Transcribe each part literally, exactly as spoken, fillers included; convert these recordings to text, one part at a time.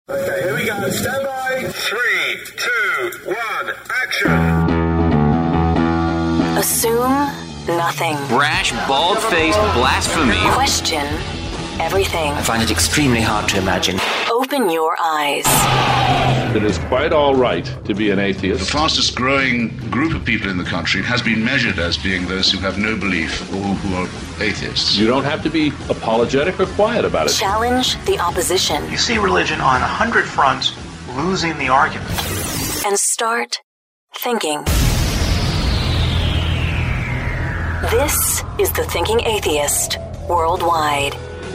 Okay, here we go. Stand by. Three, two, one, action. Assume nothing. Rash, bald-faced blasphemy. Question everything. I find it extremely hard to imagine. Open your eyes. It is quite all right to be an atheist. The fastest growing group of people in the country has been measured as being those who have no belief or who are atheists. You don't have to be apologetic or quiet about it. Challenge the opposition. You see religion on a hundred fronts losing the argument. And start thinking. This is The Thinking Atheist Worldwide.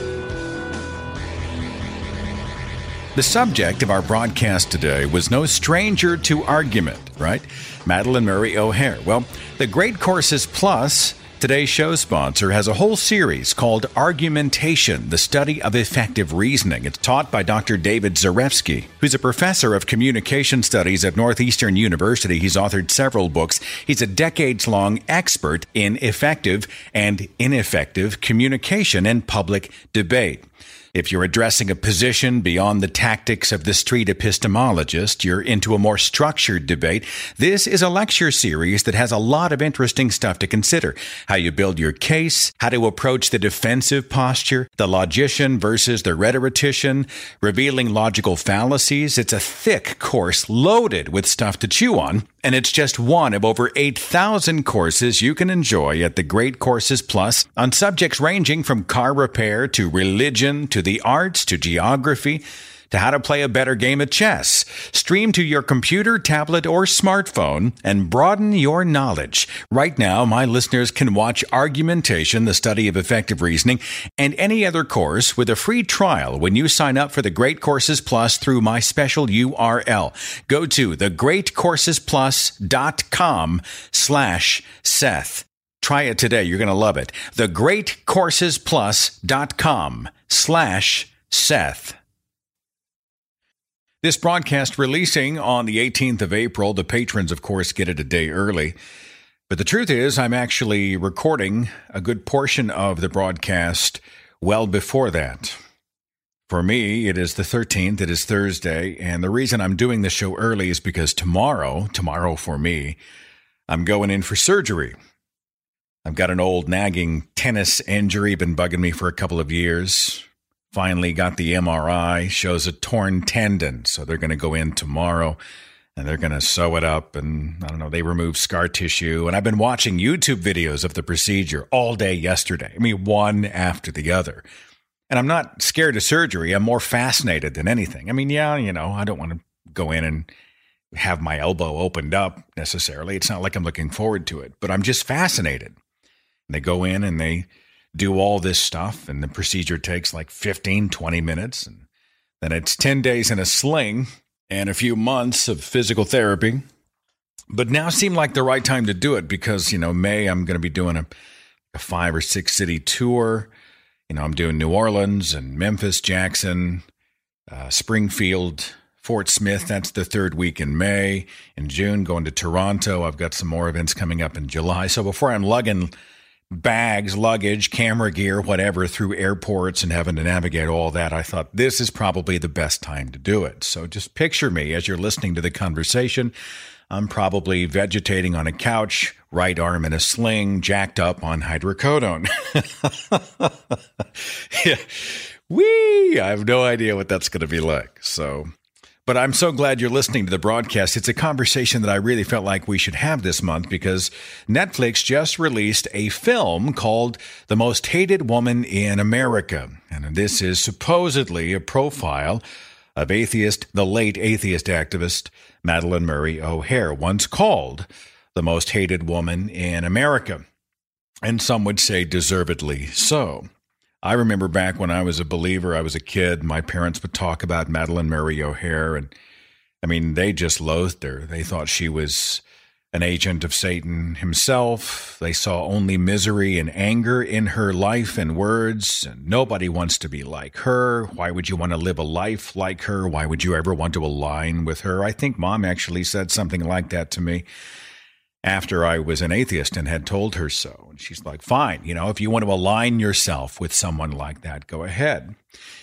The subject of our broadcast today was no stranger to argument, right? Madalyn Murray O'Hair. Well, the Great Courses Plus, today's show sponsor, has a whole series called Argumentation, the Study of Effective Reasoning. It's taught by Doctor David Zarefsky, who's a professor of communication studies at Northeastern University. He's authored several books. He's a decades-long expert in effective and ineffective communication and public debate. If you're addressing a position beyond the tactics of the street epistemologist, you're into a more structured debate, this is a lecture series that has a lot of interesting stuff to consider. How you build your case, how to approach the defensive posture, the logician versus the rhetorician, revealing logical fallacies. It's a thick course loaded with stuff to chew on, and it's just one of over eight thousand courses you can enjoy at the Great Courses Plus on subjects ranging from car repair to religion to the arts to geography to how to play a better game of chess. Stream to your computer, tablet, or smartphone and broaden your knowledge. Right now, my listeners can watch Argumentation, the Study of Effective Reasoning, and any other course with a free trial when you sign up for the Great Courses Plus through my special U R L. Go to thegreatcoursesplus.com slash Seth. Try it today. You're going to love it. thegreatcoursesplus.com slash Seth. This broadcast releasing on the eighteenth of April. The patrons, of course, get it a day early. But the truth is, I'm actually recording a good portion of the broadcast well before that. For me, it is the thirteenth. It is Thursday. And the reason I'm doing the show early is because tomorrow, tomorrow for me, I'm going in for surgery. I've got an old nagging tennis injury, been bugging me for a couple of years. Finally got the M R I, shows a torn tendon. So they're going to go in tomorrow and they're going to sew it up. And I don't know, they remove scar tissue. And I've been watching YouTube videos of the procedure all day yesterday. I mean, one after the other. And I'm not scared of surgery. I'm more fascinated than anything. I mean, yeah, you know, I don't want to go in and have my elbow opened up necessarily. It's not like I'm looking forward to it, but I'm just fascinated. And they go in and they do all this stuff, and the procedure takes like fifteen, twenty minutes. And then it's ten days in a sling and a few months of physical therapy. But now seemed like the right time to do it because, you know, May, I'm going to be doing a, a five or six city tour. You know, I'm doing New Orleans and Memphis, Jackson, uh, Springfield, Fort Smith. That's the third week in May. In June, going to Toronto. I've got some more events coming up in July. So before I'm lugging bags, luggage, camera gear, whatever, through airports and having to navigate all that, I thought this is probably the best time to do it. So just picture me as you're listening to the conversation. I'm probably vegetating on a couch, right arm in a sling, jacked up on hydrocodone. Yeah. Whee! I have no idea what that's going to be like. So, but I'm so glad you're listening to the broadcast. It's a conversation that I really felt like we should have this month because Netflix just released a film called The Most Hated Woman in America. And this is supposedly a profile of atheist, the late atheist activist Madalyn Murray O'Hair, once called the most hated woman in America. And some would say deservedly so. I remember back when I was a believer, I was a kid, my parents would talk about Madalyn Murray O'Hair, and I mean, they just loathed her. They thought she was an agent of Satan himself. They saw only misery and anger in her life and words, and nobody wants to be like her. Why would you want to live a life like her? Why would you ever want to align with her? I think Mom actually said something like that to me after I was an atheist and had told her so. And she's like, fine, you know, if you want to align yourself with someone like that, go ahead.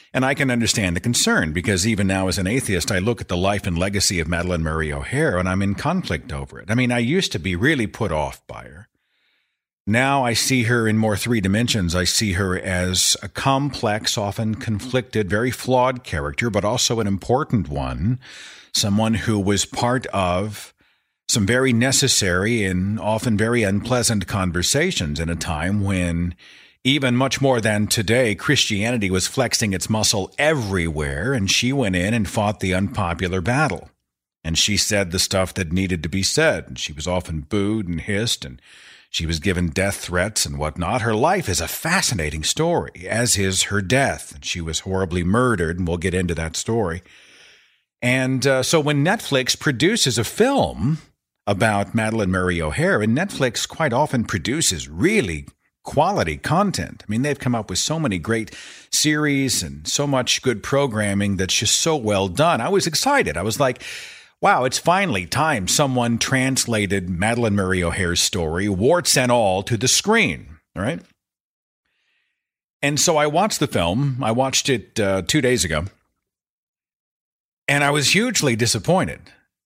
And I can understand the concern because even now as an atheist, I look at the life and legacy of Madalyn Murray O'Hair and I'm in conflict over it. I mean, I used to be really put off by her. Now I see her in more three dimensions. I see her as a complex, often conflicted, very flawed character, but also an important one, someone who was part of some very necessary and often very unpleasant conversations in a time when, even much more than today, Christianity was flexing its muscle everywhere, and she went in and fought the unpopular battle. And she said the stuff that needed to be said, and she was often booed and hissed, and she was given death threats and whatnot. Her life is a fascinating story, as is her death. And she was horribly murdered, and we'll get into that story. And uh, so when Netflix produces a film about Madalyn Murray O'Hair, and Netflix quite often produces really quality content. I mean, they've come up with so many great series and so much good programming that's just so well done. I was excited. I was like, wow, it's finally time someone translated Madalyn Murray O'Hair's story, warts and all, to the screen, all right? And so I watched the film. I watched it uh, two days ago, and I was hugely disappointed.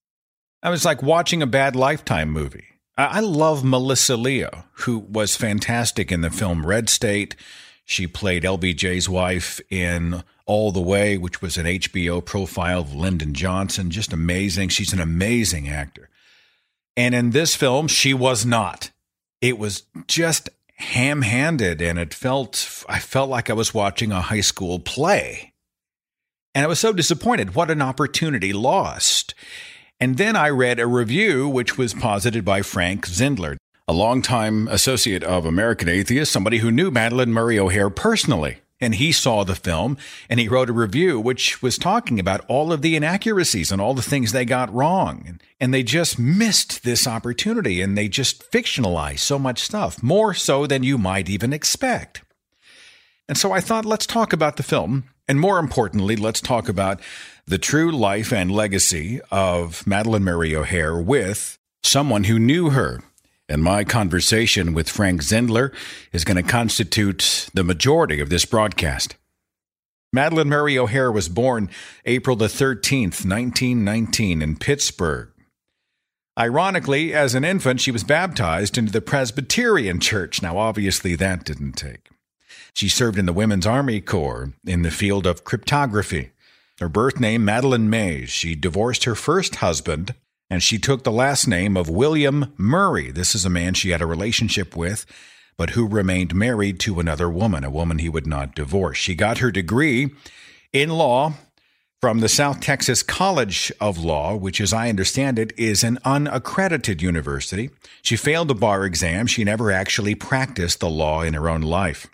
I was like watching a bad Lifetime movie. I love Melissa Leo, who was fantastic in the film Red State. She played L B J's wife in All the Way, which was an H B O profile of Lyndon Johnson. Just amazing. She's an amazing actor. And in this film, she was not. It was just ham-handed, and it felt, I felt like I was watching a high school play. And I was so disappointed. What an opportunity lost. And then I read a review which was posited by Frank Zindler, a longtime associate of American Atheist, somebody who knew Madalyn Murray O'Hair personally. And he saw the film, and he wrote a review which was talking about all of the inaccuracies and all the things they got wrong. And, and they just missed this opportunity, and they just fictionalized so much stuff, more so than you might even expect. And so I thought, let's talk about the film. And more importantly, let's talk about the true life and legacy of Madalyn Murray O'Hair with someone who knew her. And my conversation with Frank Zindler is going to constitute the majority of this broadcast. Madalyn Murray O'Hair was born April the thirteenth, nineteen nineteen, in Pittsburgh. Ironically, as an infant, she was baptized into the Presbyterian Church. Now, obviously, that didn't take. She served in the Women's Army Corps in the field of cryptography. Her birth name, Madalyn Mays. She divorced her first husband, and she took the last name of William Murray. This is a man she had a relationship with, but who remained married to another woman, a woman he would not divorce. She got her degree in law from the South Texas College of Law, which, as I understand it, is an unaccredited university. She failed the bar exam. She never actually practiced the law in her own life.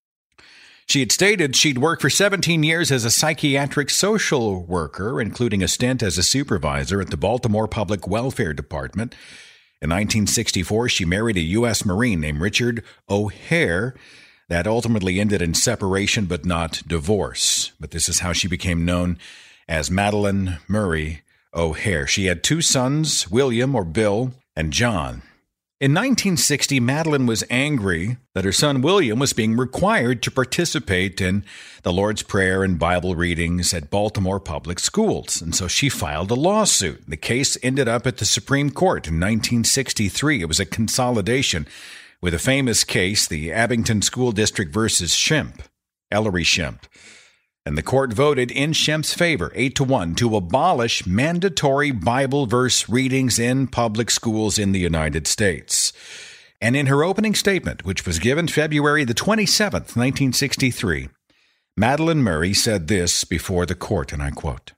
She had stated she'd worked for seventeen years as a psychiatric social worker, including a stint as a supervisor at the Baltimore Public Welfare Department. In nineteen sixty-four, she married a U S Marine named Richard O'Hair. That ultimately ended in separation but not divorce. But this is how she became known as Madalyn Murray O'Hair. She had two sons, William, or Bill, and John. In nineteen sixty, Madalyn was angry that her son William was being required to participate in the Lord's Prayer and Bible readings at Baltimore public schools, and so she filed a lawsuit. The case ended up at the Supreme Court in nineteen sixty-three. It was a consolidation with a famous case, the Abington School District versus Shemp, Ellery Shemp. And the court voted in Shemp's favor, eight to one, to abolish mandatory Bible verse readings in public schools in the United States. And in her opening statement, which was given February the twenty-seventh, nineteen sixty-three, Madalyn Murray said this before the court, and I quote,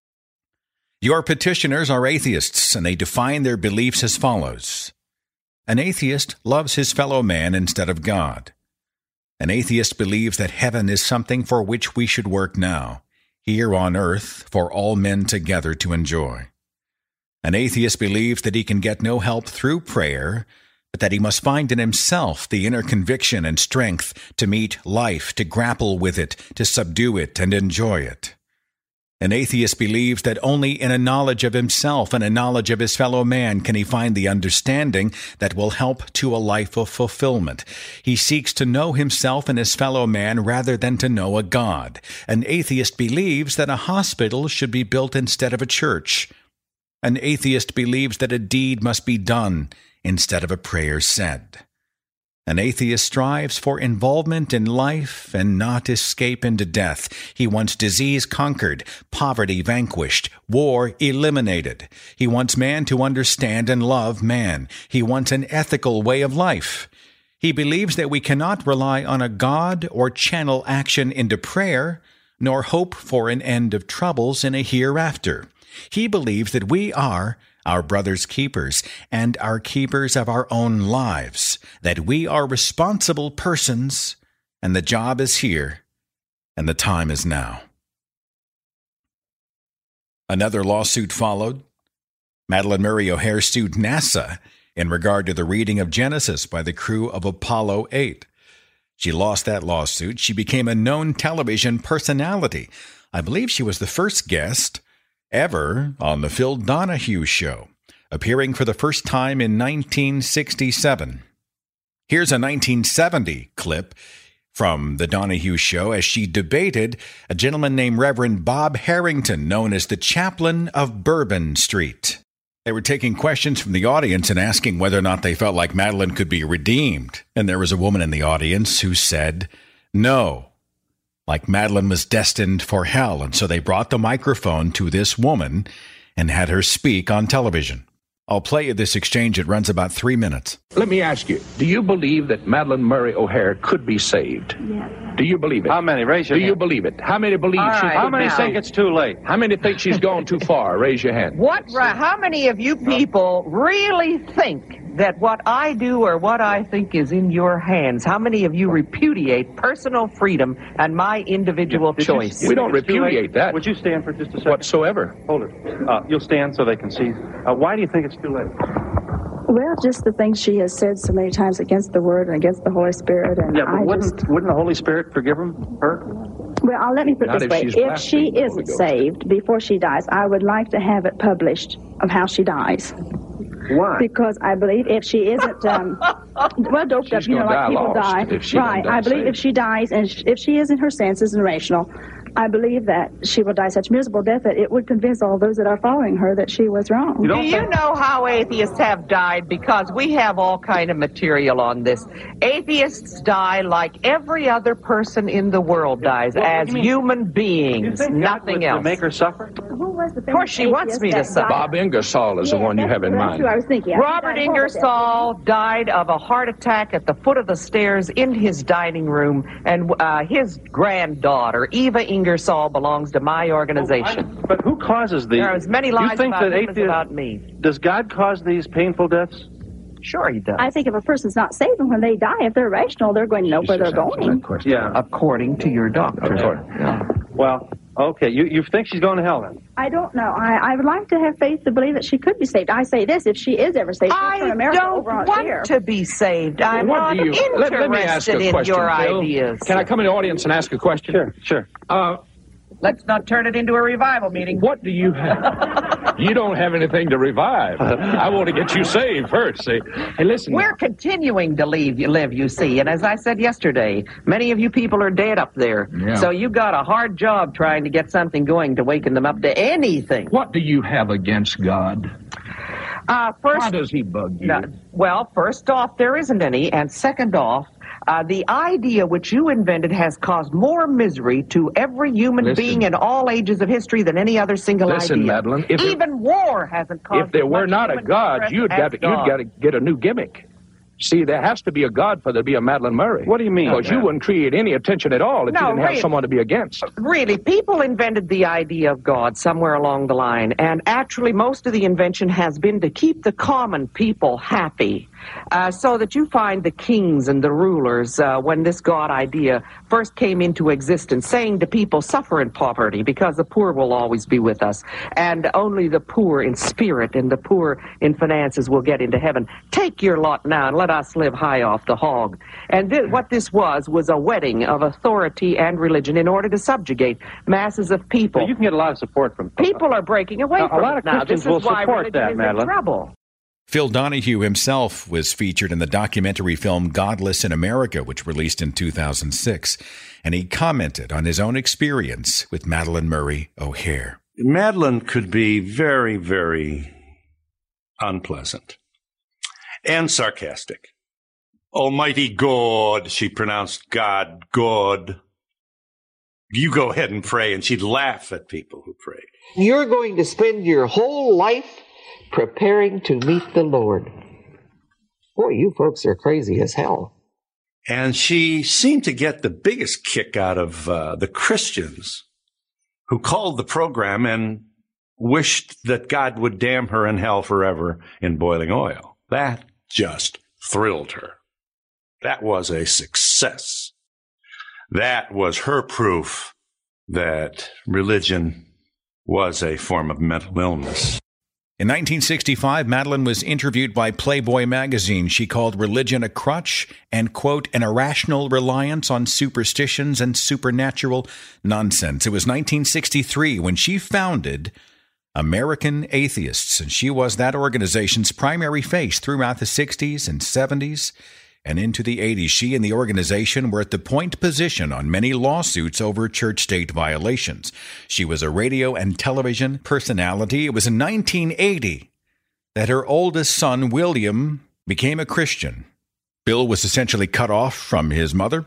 "Your petitioners are atheists, and they define their beliefs as follows. An atheist loves his fellow man instead of God. An atheist believes that heaven is something for which we should work now, here on earth, for all men together to enjoy. An atheist believes that he can get no help through prayer, but that he must find in himself the inner conviction and strength to meet life, to grapple with it, to subdue it, and enjoy it. An atheist believes that only in a knowledge of himself and a knowledge of his fellow man can he find the understanding that will help to a life of fulfillment. He seeks to know himself and his fellow man rather than to know a God. An atheist believes that a hospital should be built instead of a church. An atheist believes that a deed must be done instead of a prayer said. An atheist strives for involvement in life and not escape into death. He wants disease conquered, poverty vanquished, war eliminated. He wants man to understand and love man. He wants an ethical way of life. He believes that we cannot rely on a God or channel action into prayer, nor hope for an end of troubles in a hereafter. He believes that we are our brother's keepers, and are keepers of our own lives, that we are responsible persons, and the job is here, and the time is now. Another lawsuit followed. Madalyn Murray O'Hair sued NASA in regard to the reading of Genesis by the crew of Apollo eight. She lost that lawsuit. She became a known television personality. I believe she was the first guest ever on the Phil Donahue Show, appearing for the first time in nineteen sixty-seven. Here's a nineteen seventy clip from the Donahue Show as she debated a gentleman named Reverend Bob Harrington, known as the chaplain of Bourbon Street. They were taking questions from the audience and asking whether or not they felt like Madalyn could be redeemed. And there was a woman in the audience who said no, like Madalyn was destined for hell. And so they brought the microphone to this woman and had her speak on television. I'll play you this exchange. It runs about three minutes. Let me ask you, do you believe that Madalyn Murray O'Hair could be saved? Yes. Do you believe it? How many? Raise your Do hand. you believe it? How many believe All she right. could How many be think saved? it's too late? How many think she's gone too far? Raise your hand. What? Right? How many of you people really think that what I do or what I think is in your hands? How many of you repudiate personal freedom and my individual Did choice? You, We don't repudiate that. Would you stand for just a second? Whatsoever. Hold it. Uh, you'll stand so they can see. Uh, why do you think it's too late? Well, just the things she has said so many times against the Word and against the Holy Spirit. And Yeah, but I wouldn't, just, wouldn't the Holy Spirit forgive him, her? well, I'll let me put it Not this if way. she's If she blasphemed the Holy isn't Ghost. saved before she dies, I would like to have it published of how she dies. Why? Because I believe if she isn't, um, well, doped up, She's you know, gonna like die people lost die. if she don't Right. die I believe saved. if she dies and sh- if she is in her senses and rational, I believe that she will die such miserable death that it would convince all those that are following her that she was wrong. You Do don't you think- know how atheists have died? Because we have all kind of material on this. Atheists die like every other person in the world dies, Well, what as do you mean? human You beings, think God nothing would, else. would make her suffer? Who was the Of course she wants me to suffer. Bob Ingersoll is the one you have in That's mind. who I was thinking. I Robert think I was Ingersoll died of a heart attack at the foot of the stairs in his dining room, and uh, his granddaughter, Eva Ingersoll, belongs to my organization. I- but who causes these? There are as many you lies think about that him as athe- about me. Does God cause these painful deaths? Sure he does. I think if a person's not saved, and when they die, if they're rational, they're going to know where they're going. Yeah. According to your doctor. Yeah. Well, okay. You you think she's going to hell then? I don't know. I, I would like to have faith to believe that she could be saved. I say this, if she is ever saved, she'll I turn America don't over on want here. to be saved. I'm What not do you- interested let, let me ask a in question, your Phil. ideas. Can I come in the audience and ask a question? Sure, sure. Uh, Let's not turn it into a revival meeting. what do you have? You don't have anything to revive. I want to get you saved first, see? Hey, listen. We're continuing to leave, live, you see. And as I said yesterday, many of you people are dead up there. Yeah. So you got a hard job trying to get something going to waken them up to anything. What do you have against God? Uh, first, Why does he bug you? No, well, first off, there isn't any. And second off, uh, the idea which you invented has caused more misery to every human Listen. being in all ages of history than any other single Listen, idea. Madalyn, if it- Even war hasn't caused If there as were much not a human God, distress you'd as got to, you'd God. got to get a new gimmick. See, there has to be a God for there to be a Madalyn Murray. What do you mean? Because you man? wouldn't create any attention at all if No, you didn't have really. someone to be against. Really, people invented the idea of God somewhere along the line, and actually most of the invention has been to keep the common people happy. Uh, so that you find the kings and the rulers, uh, when this God idea first came into existence, saying to people, suffer in poverty, because the poor will always be with us, and only the poor in spirit and the poor in finances will get into heaven. Take your lot now and let us live high off the hog. And th- what this was, was a wedding of authority and religion in order to subjugate masses of people. So you can get a lot of support from people are breaking away now, from a lot it of now. Christians This is will why support religion that, is Madeline. in trouble. Phil Donahue himself was featured in the documentary film Godless in America, which released in two thousand six, and he commented on his own experience with Madalyn Murray O'Hair. Madalyn could be very, very unpleasant and sarcastic. Almighty God, she pronounced God, God. You go ahead and pray, and she'd laugh at people who prayed. You're going to spend your whole life preparing to meet the Lord. Boy, you folks are crazy as hell. And she seemed to get the biggest kick out of uh, the Christians who called the program and wished that God would damn her in hell forever in boiling oil. That just thrilled her. That was a success. That was her proof that religion was a form of mental illness. In nineteen sixty-five, Madalyn was interviewed by Playboy magazine. She called religion a crutch and, quote, an irrational reliance on superstitions and supernatural nonsense. It was nineteen sixty-three when she founded American Atheists, and she was that organization's primary face throughout the sixties and seventies and into the eighties. She and the organization were at the point position on many lawsuits over church-state violations. She was a radio and television personality. It was in nineteen eighty that her oldest son, William, became a Christian. Bill was essentially cut off from his mother.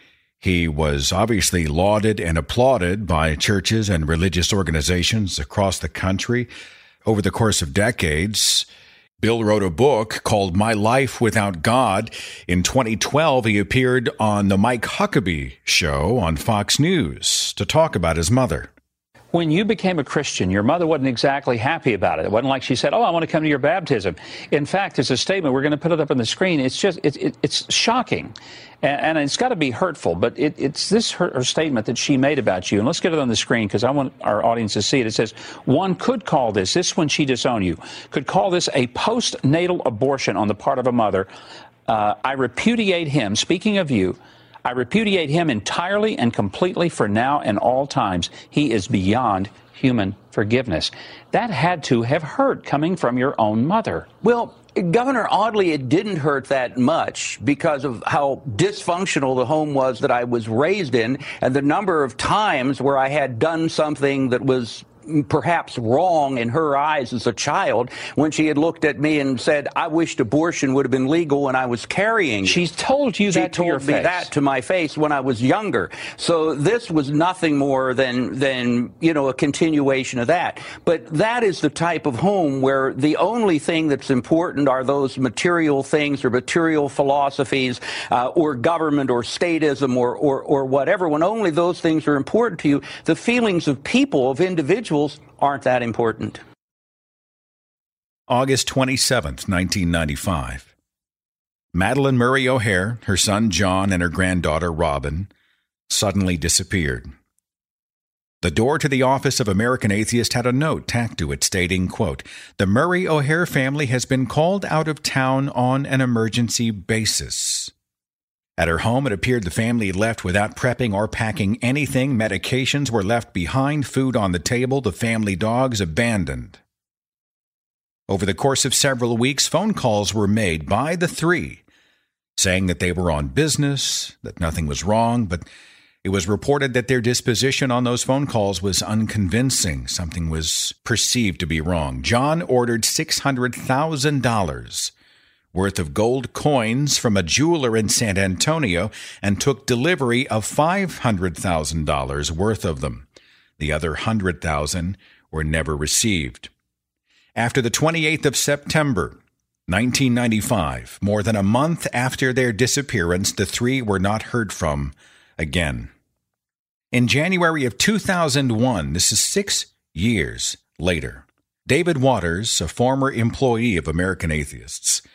He was obviously lauded and applauded by churches and religious organizations across the country over the course of decades. Bill wrote a book called My Life Without God. In twenty twelve, he appeared on the Mike Huckabee Show on Fox News to talk about his mother. When you became a Christian, your mother wasn't exactly happy about it. It wasn't like she said, oh, I want to come to your baptism. In fact, there's a statement. We're going to put it up on the screen. It's just, it, it, it's shocking. And, and it's got to be hurtful. But it, it's this her, her statement that she made about you. And let's get it on the screen because I want our audience to see it. It says, one could call this, this when she disowned you, could call this a postnatal abortion on the part of a mother. Uh, I repudiate him, speaking of you, I repudiate him entirely and completely for now and all times. He is beyond human forgiveness. That had to have hurt coming from your own mother. Well, Governor, oddly, it didn't hurt that much because of how dysfunctional the home was that I was raised in and the number of times where I had done something that was perhaps wrong in her eyes as a child when she had looked at me and said, I wished abortion would have been legal when I was carrying. She's told you she that to your face. She told me that to my face when I was younger. So this was nothing more than, than, you know, a continuation of that. But that is the type of home where the only thing that's important are those material things or material philosophies uh, or government or statism or, or, or whatever. When only those things are important to you, the feelings of people, of individuals, aren't that important. August twenty-seventh, nineteen ninety-five. Madalyn Murray O'Hair, her son John, and her granddaughter Robin suddenly disappeared. The door to the office of American Atheist had a note tacked to it stating, quote, the Murray O'Hair family has been called out of town on an emergency basis. At her home, it appeared the family left without prepping or packing anything. Medications were left behind, food on the table, the family dogs abandoned. Over the course of several weeks, phone calls were made by the three, saying that they were on business, that nothing was wrong, but it was reported that their disposition on those phone calls was unconvincing. Something was perceived to be wrong. John ordered six hundred thousand dollars worth of gold coins from a jeweler in San Antonio and took delivery of five hundred thousand dollars worth of them. The other one hundred thousand dollars were never received. After the twenty-eighth of September, nineteen ninety-five, more than a month after their disappearance, the three were not heard from again. In January of two thousand one, this is six years later, David Waters, a former employee of American Atheists,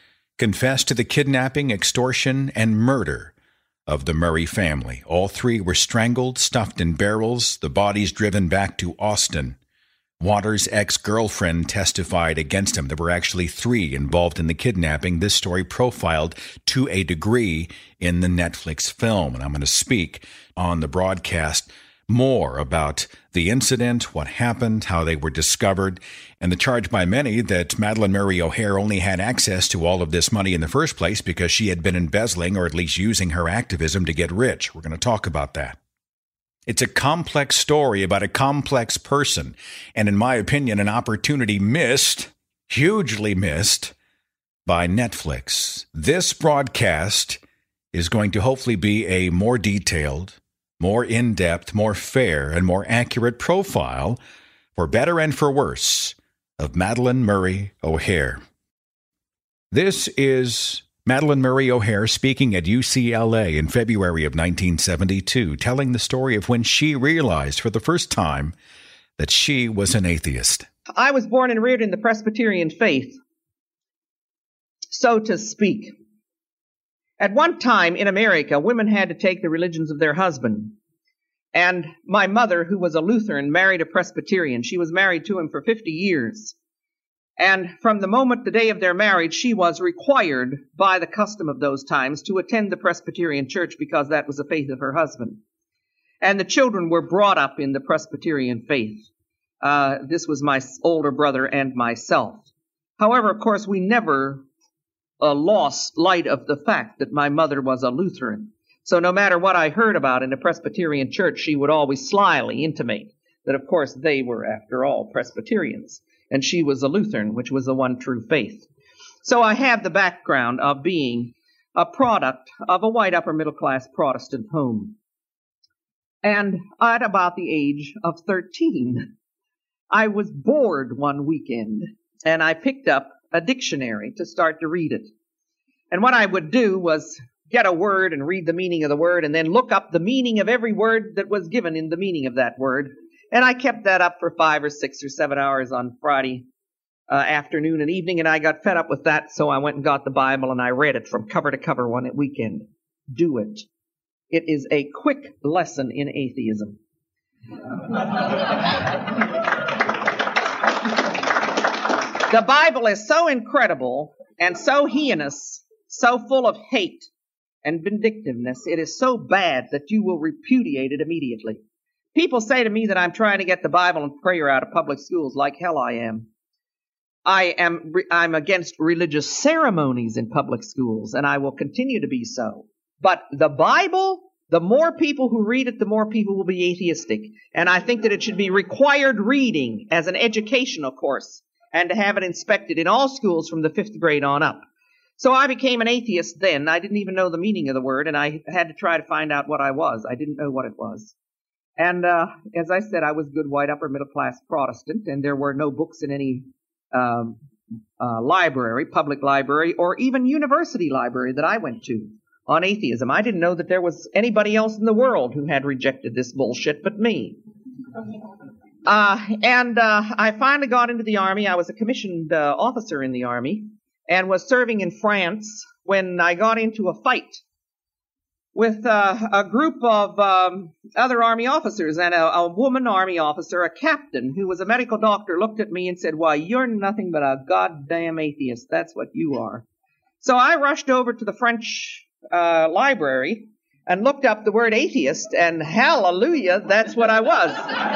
confessed to the kidnapping, extortion, and murder of the Murray family. All three were strangled, stuffed in barrels, the bodies driven back to Austin. Waters' ex-girlfriend testified against him. There were actually three involved in the kidnapping. This story profiled to a degree in the Netflix film. And I'm going to speak on the broadcast more about the incident, what happened, how they were discovered, and the charge by many that Madalyn Murray O'Hair only had access to all of this money in the first place because she had been embezzling or at least using her activism to get rich. We're going to talk about that. It's a complex story about a complex person, and in my opinion, an opportunity missed, hugely missed, by Netflix. This broadcast is going to hopefully be a more detailed, more in-depth, more fair, and more accurate profile, for better and for worse, of Madalyn Murray O'Hair. This is Madalyn Murray O'Hair speaking at U C L A in February of nineteen seventy-two, telling the story of when she realized for the first time that she was an atheist. I was born and reared in the Presbyterian faith, so to speak. At one time in America, women had to take the religions of their husband. And my mother, who was a Lutheran, married a Presbyterian. She was married to him for fifty years. And from the moment, the day of their marriage, she was required by the custom of those times to attend the Presbyterian church because that was the faith of her husband. And the children were brought up in the Presbyterian faith. Uh, this was my older brother and myself. However, of course, we never uh, lost light of the fact that my mother was a Lutheran. So no matter what I heard about in the Presbyterian church, she would always slyly intimate that, of course, they were, after all, Presbyterians. And she was a Lutheran, which was the one true faith. So I have the background of being a product of a white upper middle class Protestant home. And at about the age of thirteen, I was bored one weekend, and I picked up a dictionary to start to read it. And what I would do was get a word and read the meaning of the word, and then look up the meaning of every word that was given in the meaning of that word. And I kept that up for five or six or seven hours on Friday uh, afternoon and evening, and I got fed up with that, so I went and got the Bible and I read it from cover to cover one weekend. Do it. It is a quick lesson in atheism. The Bible is so incredible and so heinous, so full of hate and vindictiveness. It is so bad that you will repudiate it immediately. People say to me that I'm trying to get the Bible and prayer out of public schools. Like hell I am. I am I'm against religious ceremonies in public schools, and I will continue to be so. But the Bible, the more people who read it, the more people will be atheistic. And I think that it should be required reading as an educational course, and to have it inspected in all schools from the fifth grade on up. So I became an atheist then. I didn't even know the meaning of the word, and I had to try to find out what I was. I didn't know what it was. And uh, as I said, I was good white upper middle class Protestant, and there were no books in any um, uh, library, public library, or even university library that I went to on atheism. I didn't know that there was anybody else in the world who had rejected this bullshit but me. Uh, and uh, I finally got into the Army. I was a commissioned uh, officer in the Army and was serving in France when I got into a fight with uh, a group of um, other Army officers, and a, a woman Army officer, a captain who was a medical doctor, looked at me and said, "Why, you're nothing but a goddamn atheist. That's what you are." So I rushed over to the French uh, library and looked up the word atheist, and hallelujah, that's what I was.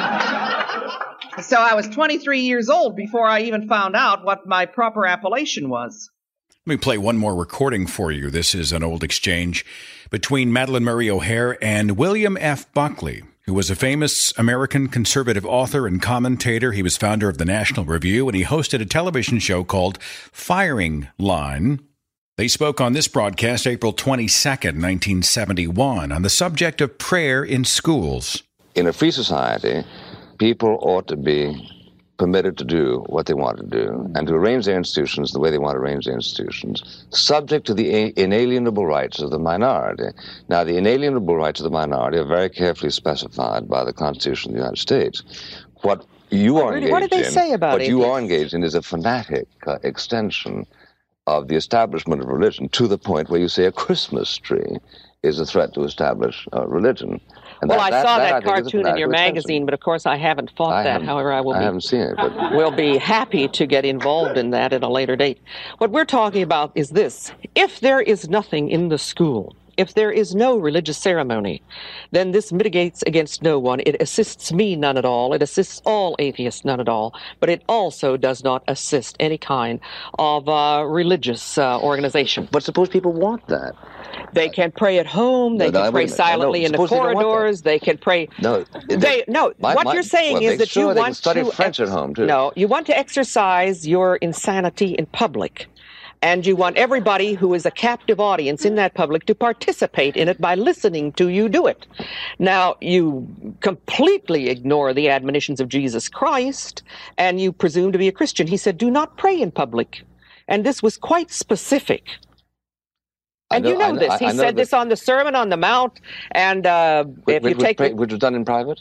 So I was twenty-three years old before I even found out what my proper appellation was. Let me play one more recording for you. This is an old exchange between Madalyn Murray O'Hair and William F. Buckley, who was a famous American conservative author and commentator. He was founder of the National Review, and he hosted a television show called Firing Line. They spoke on this broadcast April twenty-second, nineteen seventy-one, on the subject of prayer in schools. In a free society, people ought to be permitted to do what they want to do and to arrange their institutions the way they want to arrange their institutions, subject to the inalienable rights of the minority. Now, the inalienable rights of the minority are very carefully specified by the Constitution of the United States. What you are Rudy, engaged what did they in, say about what atheists? you are engaged in is a fanatic uh, extension of the establishment of religion to the point where you say a Christmas tree is a threat to establish uh, religion. And well, that, I saw that, that, that cartoon in your magazine, but of course I haven't fought I that. haven't, However, I will I be. haven't seen it, but We'll be happy to get involved in that at a later date. What we're talking about is this. If there is nothing in the school, if there is no religious ceremony, then this mitigates against no one. It assists me none at all. It assists all atheists none at all. But it also does not assist any kind of uh, religious uh, organization. But suppose people want that. They can pray at home. They No, no, can pray wait a minute. silently No, in the suppose they don't want that. corridors. They can pray. No, They no. my- what my- you're saying well, is make that sure you they can want study to French at home, too. No, you want to exercise your insanity in public. And you want everybody who is a captive audience in that public to participate in it by listening to you do it. Now, you completely ignore the admonitions of Jesus Christ, and you presume to be a Christian. He said, do not pray in public. And this was quite specific. And know- you know, I know- this. I- He I know said this on the Sermon on the Mount, and uh, if which, you take... which, which was done in private.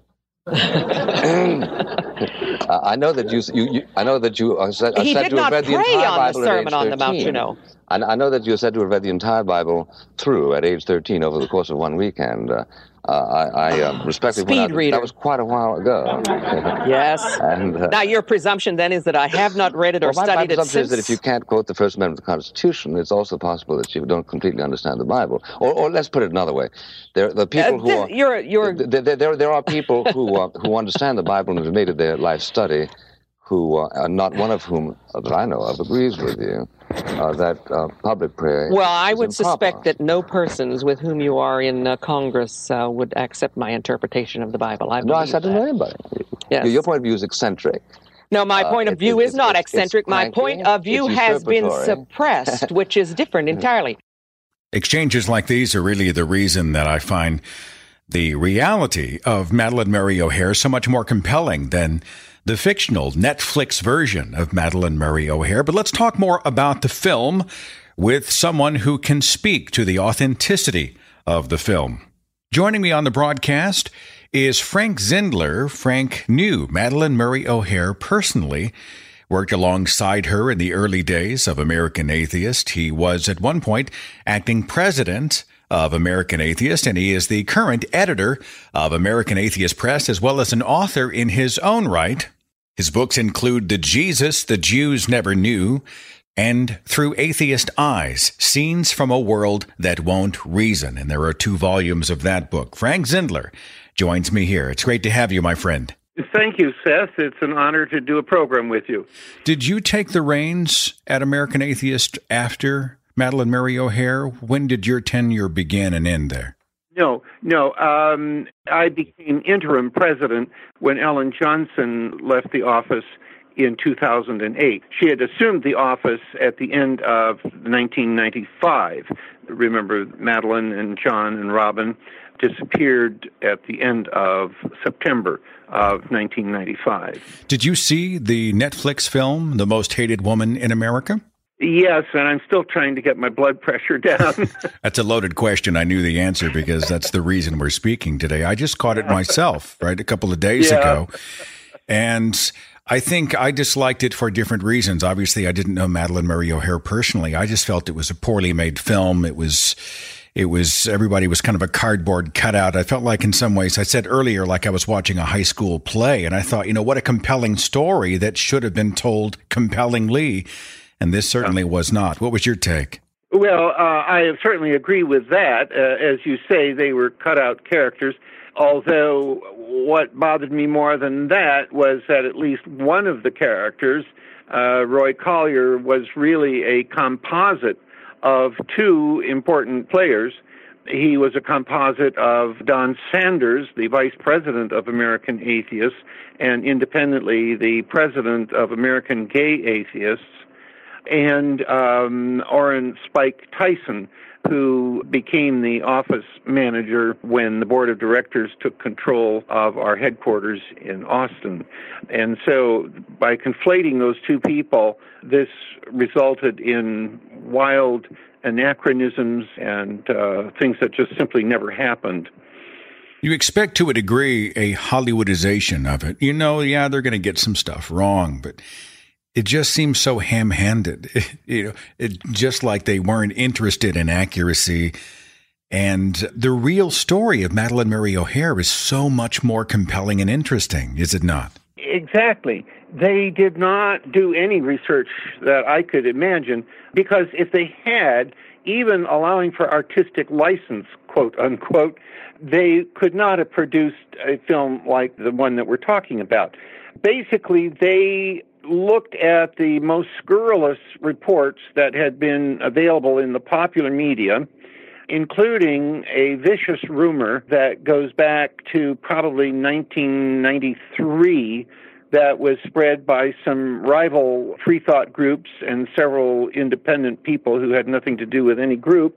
Uh, I know that you, you, you I know that you are said, are He said did to have not read the pray entire on the Bible at Sermon age on the Mount, you thirteen. know. And I know that you are said to have read the entire Bible through at age thirteen over the course of one weekend. Uh, uh, I, I uh, respectfully point Speed out that reader. that was quite a while ago. Yes. And, uh, Now, your presumption then is that I have not read it or well, my, my studied it presumption since. is that if you can't quote the First Amendment of the Constitution, it's also possible that you don't completely understand the Bible. Or, or let's put it another way: there, the people Uh, who this- are you're, you're, there, there, there, there are people who uh, who understand the Bible and have made it their life study, who uh, are not one of whom uh, that I know of agrees with you uh, that uh, public prayer. well, I is would improper. suspect that no persons with whom you are in uh, Congress uh, would accept my interpretation of the Bible. I No, I believe said to that. anybody. Yes. Your point of view is eccentric. No, my Uh, point of it- view it- is not it's- it's eccentric. My cranky, point of view it's has been usurpatory. suppressed, which is different entirely. Exchanges like these are really the reason that I find the reality of Madalyn Murray O'Hair so much more compelling than the fictional Netflix version of Madalyn Murray O'Hair. But let's talk more about the film with someone who can speak to the authenticity of the film. Joining me on the broadcast is Frank Zindler. Frank knew Madalyn Murray O'Hair personally, worked alongside her in the early days of American Atheist. He was at one point acting president of American Atheist, and he is the current editor of American Atheist Press, as well as an author in his own right. His books include The Jesus the Jews Never Knew and Through Atheist Eyes, Scenes from a World That Won't Reason. And there are two volumes of that book. Frank Zindler joins me here. It's great to have you, my friend. Thank you, Seth. It's an honor to do a program with you. Did you take the reins at American Atheist after Madalyn Murray O'Hair? When did your tenure begin and end there? No, no. Um, I became interim president when Ellen Johnson left the office in two thousand eight. She had assumed the office at the end of nineteen ninety-five. Remember, Madalyn and John and Robin disappeared at the end of September of nineteen ninety-five. Did you see the Netflix film, The Most Hated Woman in America? Yes, and I'm still trying to get my blood pressure down. That's a loaded question. I knew the answer because that's the reason we're speaking today. I just caught it myself, right, a couple of days Yeah. ago. And I think I disliked it for different reasons. Obviously, I didn't know Madalyn Murray O'Hair personally. I just felt it was a poorly made film. It was, it was, everybody was kind of a cardboard cutout. I felt like in some ways, I said earlier, like I was watching a high school play. And I thought, you know, what a compelling story that should have been told compellingly. And this certainly was not. What was your take? Well, uh, I certainly agree with that. Uh, as you say, they were cutout characters, although what bothered me more than that was that at least one of the characters, uh, Roy Collier, was really a composite of two important players. He was a composite of Don Sanders, the vice president of American Atheists, and independently the president of American Gay Atheists, and um, Orrin Spike Tyson, who became the office manager when the board of directors took control of our headquarters in Austin. And so by conflating those two people, this resulted in wild anachronisms and uh, things that just simply never happened. You expect to a degree a Hollywoodization of it. You know, yeah, they're going to get some stuff wrong, but It just seems so ham-handed, you know, it, just like they weren't interested in accuracy. And the real story of Madalyn Murray O'Hair is so much more compelling and interesting, is it not? Exactly. They did not do any research that I could imagine, because if they had, even allowing for artistic license, quote unquote, they could not have produced a film like the one that we're talking about. Basically, they looked at the most scurrilous reports that had been available in the popular media, including a vicious rumor that goes back to probably nineteen ninety-three that was spread by some rival free thought groups and several independent people who had nothing to do with any group.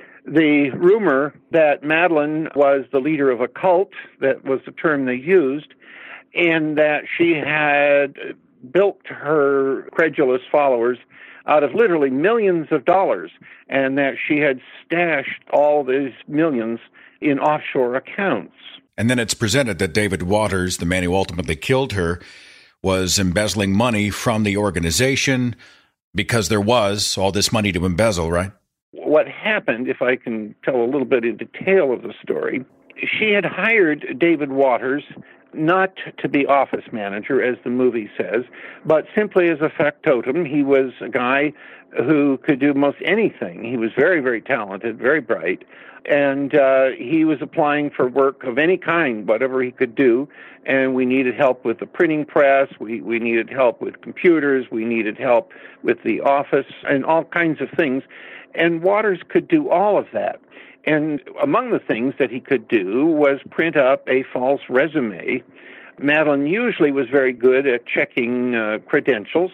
The rumor that Madalyn was the leader of a cult, that was the term they used, and that she had bilked her credulous followers out of literally millions of dollars, and that she had stashed all these millions in offshore accounts. And then it's presented that David Waters, the man who ultimately killed her, was embezzling money from the organization because there was all this money to embezzle, right? What happened, if I can tell a little bit in detail of the story, she had hired David Waters not to be office manager, as the movie says, but simply as a factotum. He was a guy who could do most anything. He was very, very talented, very bright, and uh, he was applying for work of any kind, whatever he could do, and we needed help with the printing press, we, we needed help with computers, we needed help with the office, and all kinds of things, and Waters could do all of that. And among the things that he could do was print up a false resume. Madalyn usually was very good at checking uh, credentials,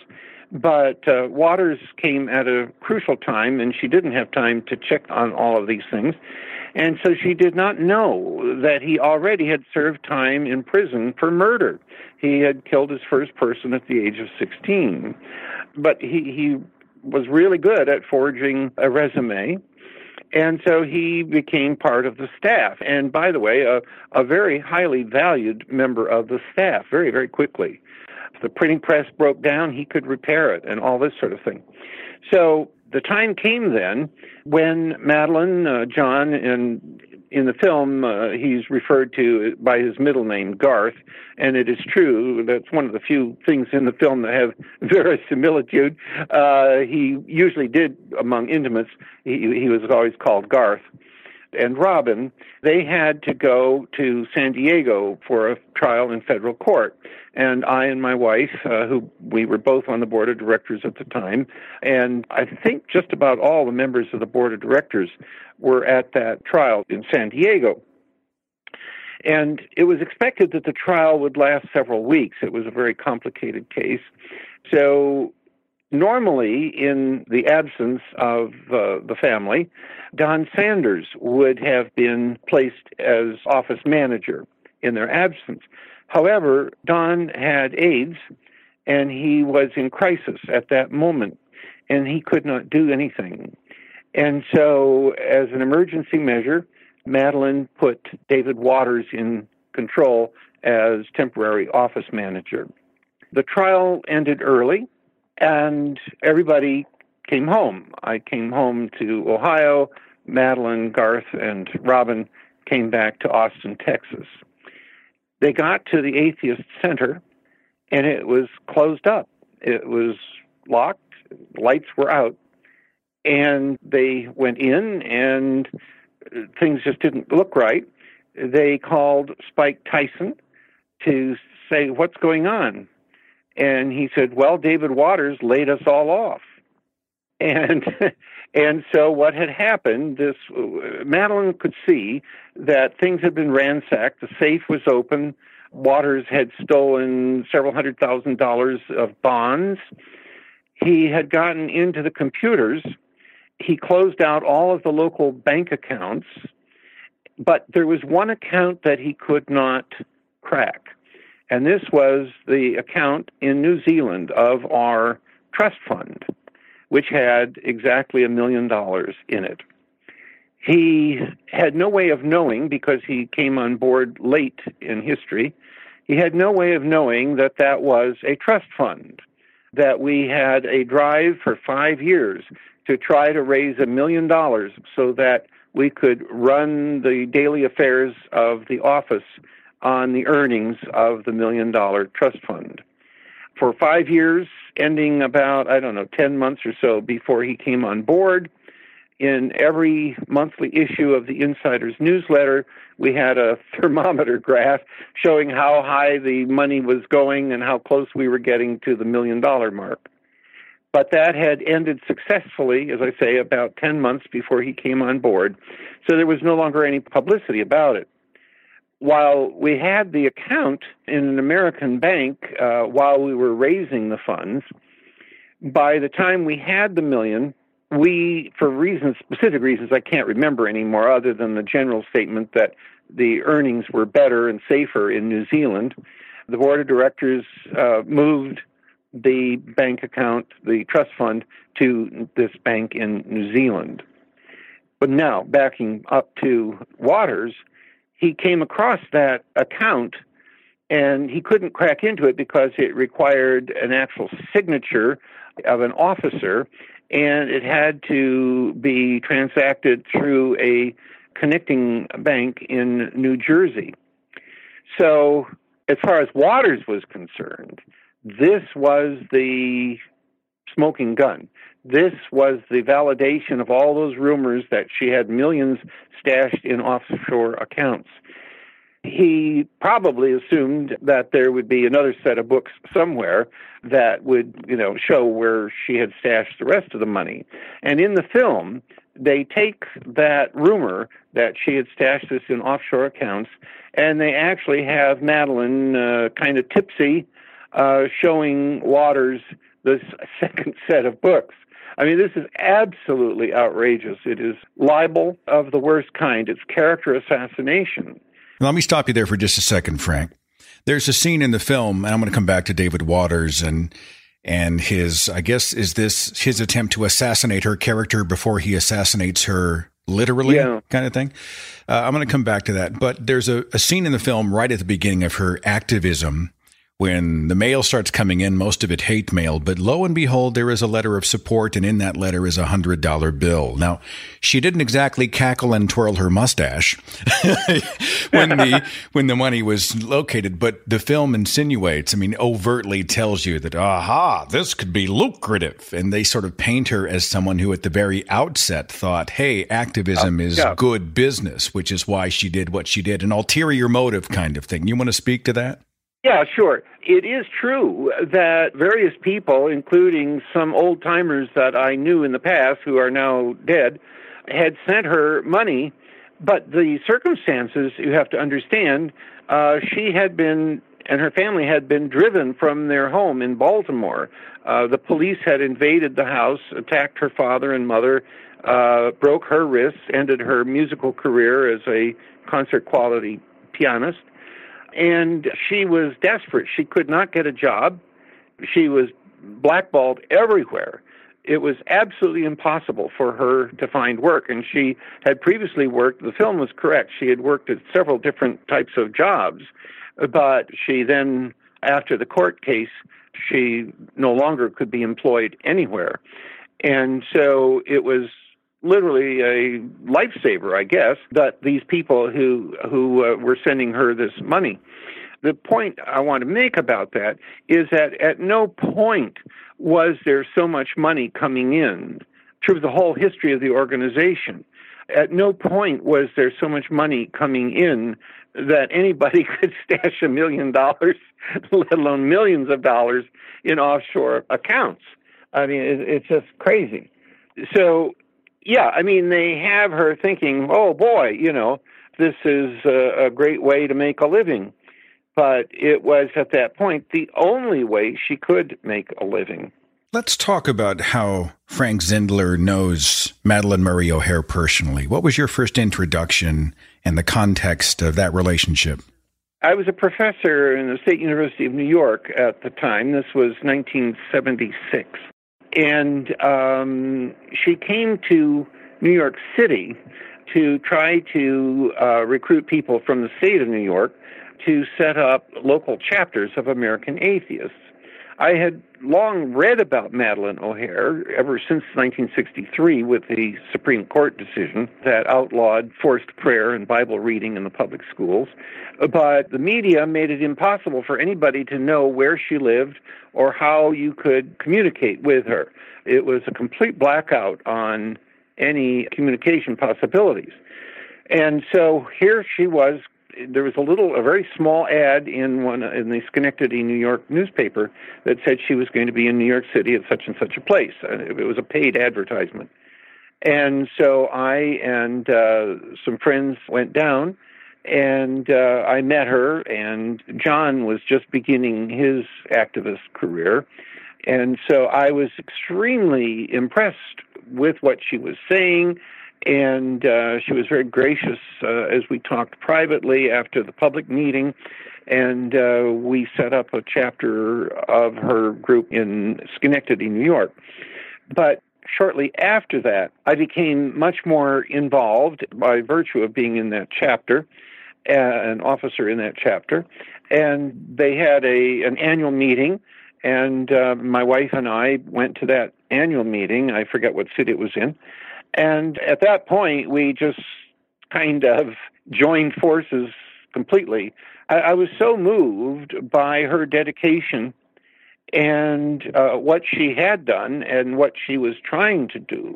but uh, Waters came at a crucial time, and she didn't have time to check on all of these things. And so she did not know that he already had served time in prison for murder. He had killed his first person at the age of sixteen. But he, he was really good at forging a resume. And so he became part of the staff. And by the way, a, a very highly valued member of the staff very, very quickly. If the printing press broke down, he could repair it and all this sort of thing. So the time came then when Madalyn, uh, John, and in the film, uh, he's referred to by his middle name, Garth, and it is true. That's one of the few things in the film that have verisimilitude. Uh, he usually did, among intimates, he, he was always called Garth. And Robin, they had to go to San Diego for a trial in federal court. And I and my wife, uh, who we were both on the board of directors at the time, and I think just about all the members of the board of directors were at that trial in San Diego. And it was expected that the trial would last several weeks. It was a very complicated case. So normally, in the absence of uh, the family, Don Sanders would have been placed as office manager in their absence. However, Don had AIDS, and he was in crisis at that moment, and he could not do anything. And so, as an emergency measure, Madalyn put David Waters in control as temporary office manager. The trial ended early, and everybody came home. I came home to Ohio. Madalyn, Garth, and Robin came back to Austin, Texas. They got to the Atheist Center, and it was closed up. It was locked. Lights were out. And they went in, and things just didn't look right. They called Spike Tyson to say, "What's going on?" And he said, "Well, David Waters laid us all off." And and so what had happened, this Madalyn could see that things had been ransacked. The safe was open. Waters had stolen several hundred thousand dollars of bonds. He had gotten into the computers. He closed out all of the local bank accounts, but there was one account that he could not crack. And this was the account in New Zealand of our trust fund, which had exactly a million dollars in it. He had no way of knowing, because he came on board late in history, he had no way of knowing that that was a trust fund. that we had a drive for five years to try to raise a million dollars so that we could run the daily affairs of the office on the earnings of the Million Dollar Trust Fund. For five years, ending about, I don't know, ten months or so before he came on board, in every monthly issue of the Insider's newsletter, we had a thermometer graph showing how high the money was going and how close we were getting to the million dollar mark. But that had ended successfully, as I say, about ten months before he came on board, so there was no longer any publicity about it. While we had the account in an American bank uh, while we were raising the funds, by the time we had the million, we, for reasons, specific reasons I can't remember anymore other than the general statement that the earnings were better and safer in New Zealand, the board of directors uh, moved the bank account, the trust fund, to this bank in New Zealand. But now, backing up to Waters, he came across that account and he couldn't crack into it because it required an actual signature of an officer, and it had to be transacted through a connecting bank in New Jersey. So as far as Waters was concerned, this was the smoking gun. This was the validation of all those rumors that she had millions stashed in offshore accounts. He probably assumed that there would be another set of books somewhere that would, you know, show where she had stashed the rest of the money. And in the film, they take that rumor that she had stashed this in offshore accounts, and they actually have Madeline uh, kind of tipsy, uh, showing Waters this second set of books. I mean, this is absolutely outrageous. It is libel of the worst kind. It's character assassination. Let me stop you there for just a second, Frank. There's a scene in the film, and I'm going to come back to David Waters and and his, I guess, is this his attempt to assassinate her character before he assassinates her literally, yeah, kind of thing? Uh, I'm going to come back to that. But there's a, a scene in the film right at the beginning of her activism when the mail starts coming in, most of it hate mail, but lo and behold, there is a letter of support, and in that letter is a one hundred dollar bill. Now, she didn't exactly cackle and twirl her mustache when the when the money was located, but the film insinuates, I mean, overtly tells you that, aha, this could be lucrative. And they sort of paint her as someone who at the very outset thought, hey, activism uh, is yeah. good business, which is why she did what she did, an ulterior motive kind of thing. You want to speak to that? Yeah, sure. It is true that various people, including some old-timers that I knew in the past who are now dead, had sent her money, but the circumstances, you have to understand, uh, she had been, and her family had been driven from their home in Baltimore. Uh, the police had invaded the house, attacked her father and mother, uh, broke her wrists, ended her musical career as a concert-quality pianist. And she was desperate. She could not get a job. She was blackballed everywhere. It was absolutely impossible for her to find work. And she had previously worked, the film was correct, she had worked at several different types of jobs. But she then, after the court case, she no longer could be employed anywhere. And so it was literally a lifesaver, I guess, that these people who who uh, were sending her this money. The point I want to make about that is that at no point was there so much money coming in through the whole history of the organization. At no point was there so much money coming in that anybody could stash a million dollars, let alone millions of dollars, in offshore accounts. I mean, it, it's just crazy. So, yeah, I mean, they have her thinking, oh, boy, you know, this is a, a great way to make a living. But it was, at that point, the only way she could make a living. Let's talk about how Frank Zindler knows Madalyn Murray O'Hair personally. What was your first introduction and the context of that relationship? I was a professor in the State University of New York at the time. This was nineteen seventy-six. And um, she came to New York City to try to uh, recruit people from the state of New York to set up local chapters of American Atheists. I had long read about Madalyn O'Hair ever since nineteen sixty-three with the Supreme Court decision that outlawed forced prayer and Bible reading in the public schools. But the media made it impossible for anybody to know where she lived or how you could communicate with her. It was a complete blackout on any communication possibilities. And so here she was. There was a little, a very small ad in one in the Schenectady, New York newspaper that said she was going to be in New York City at such and such a place. It was a paid advertisement. And so I and uh, some friends went down, and uh, I met her, and John was just beginning his activist career. And so I was extremely impressed with what she was saying. And uh, she was very gracious uh, as we talked privately after the public meeting, and uh, we set up a chapter of her group in Schenectady, New York. But shortly after that, I became much more involved by virtue of being in that chapter, uh, an officer in that chapter, and they had a an annual meeting, and uh, my wife and I went to that annual meeting. I forget what city it was in. And at that point, we just kind of joined forces completely. I, I was so moved by her dedication and uh, what she had done and what she was trying to do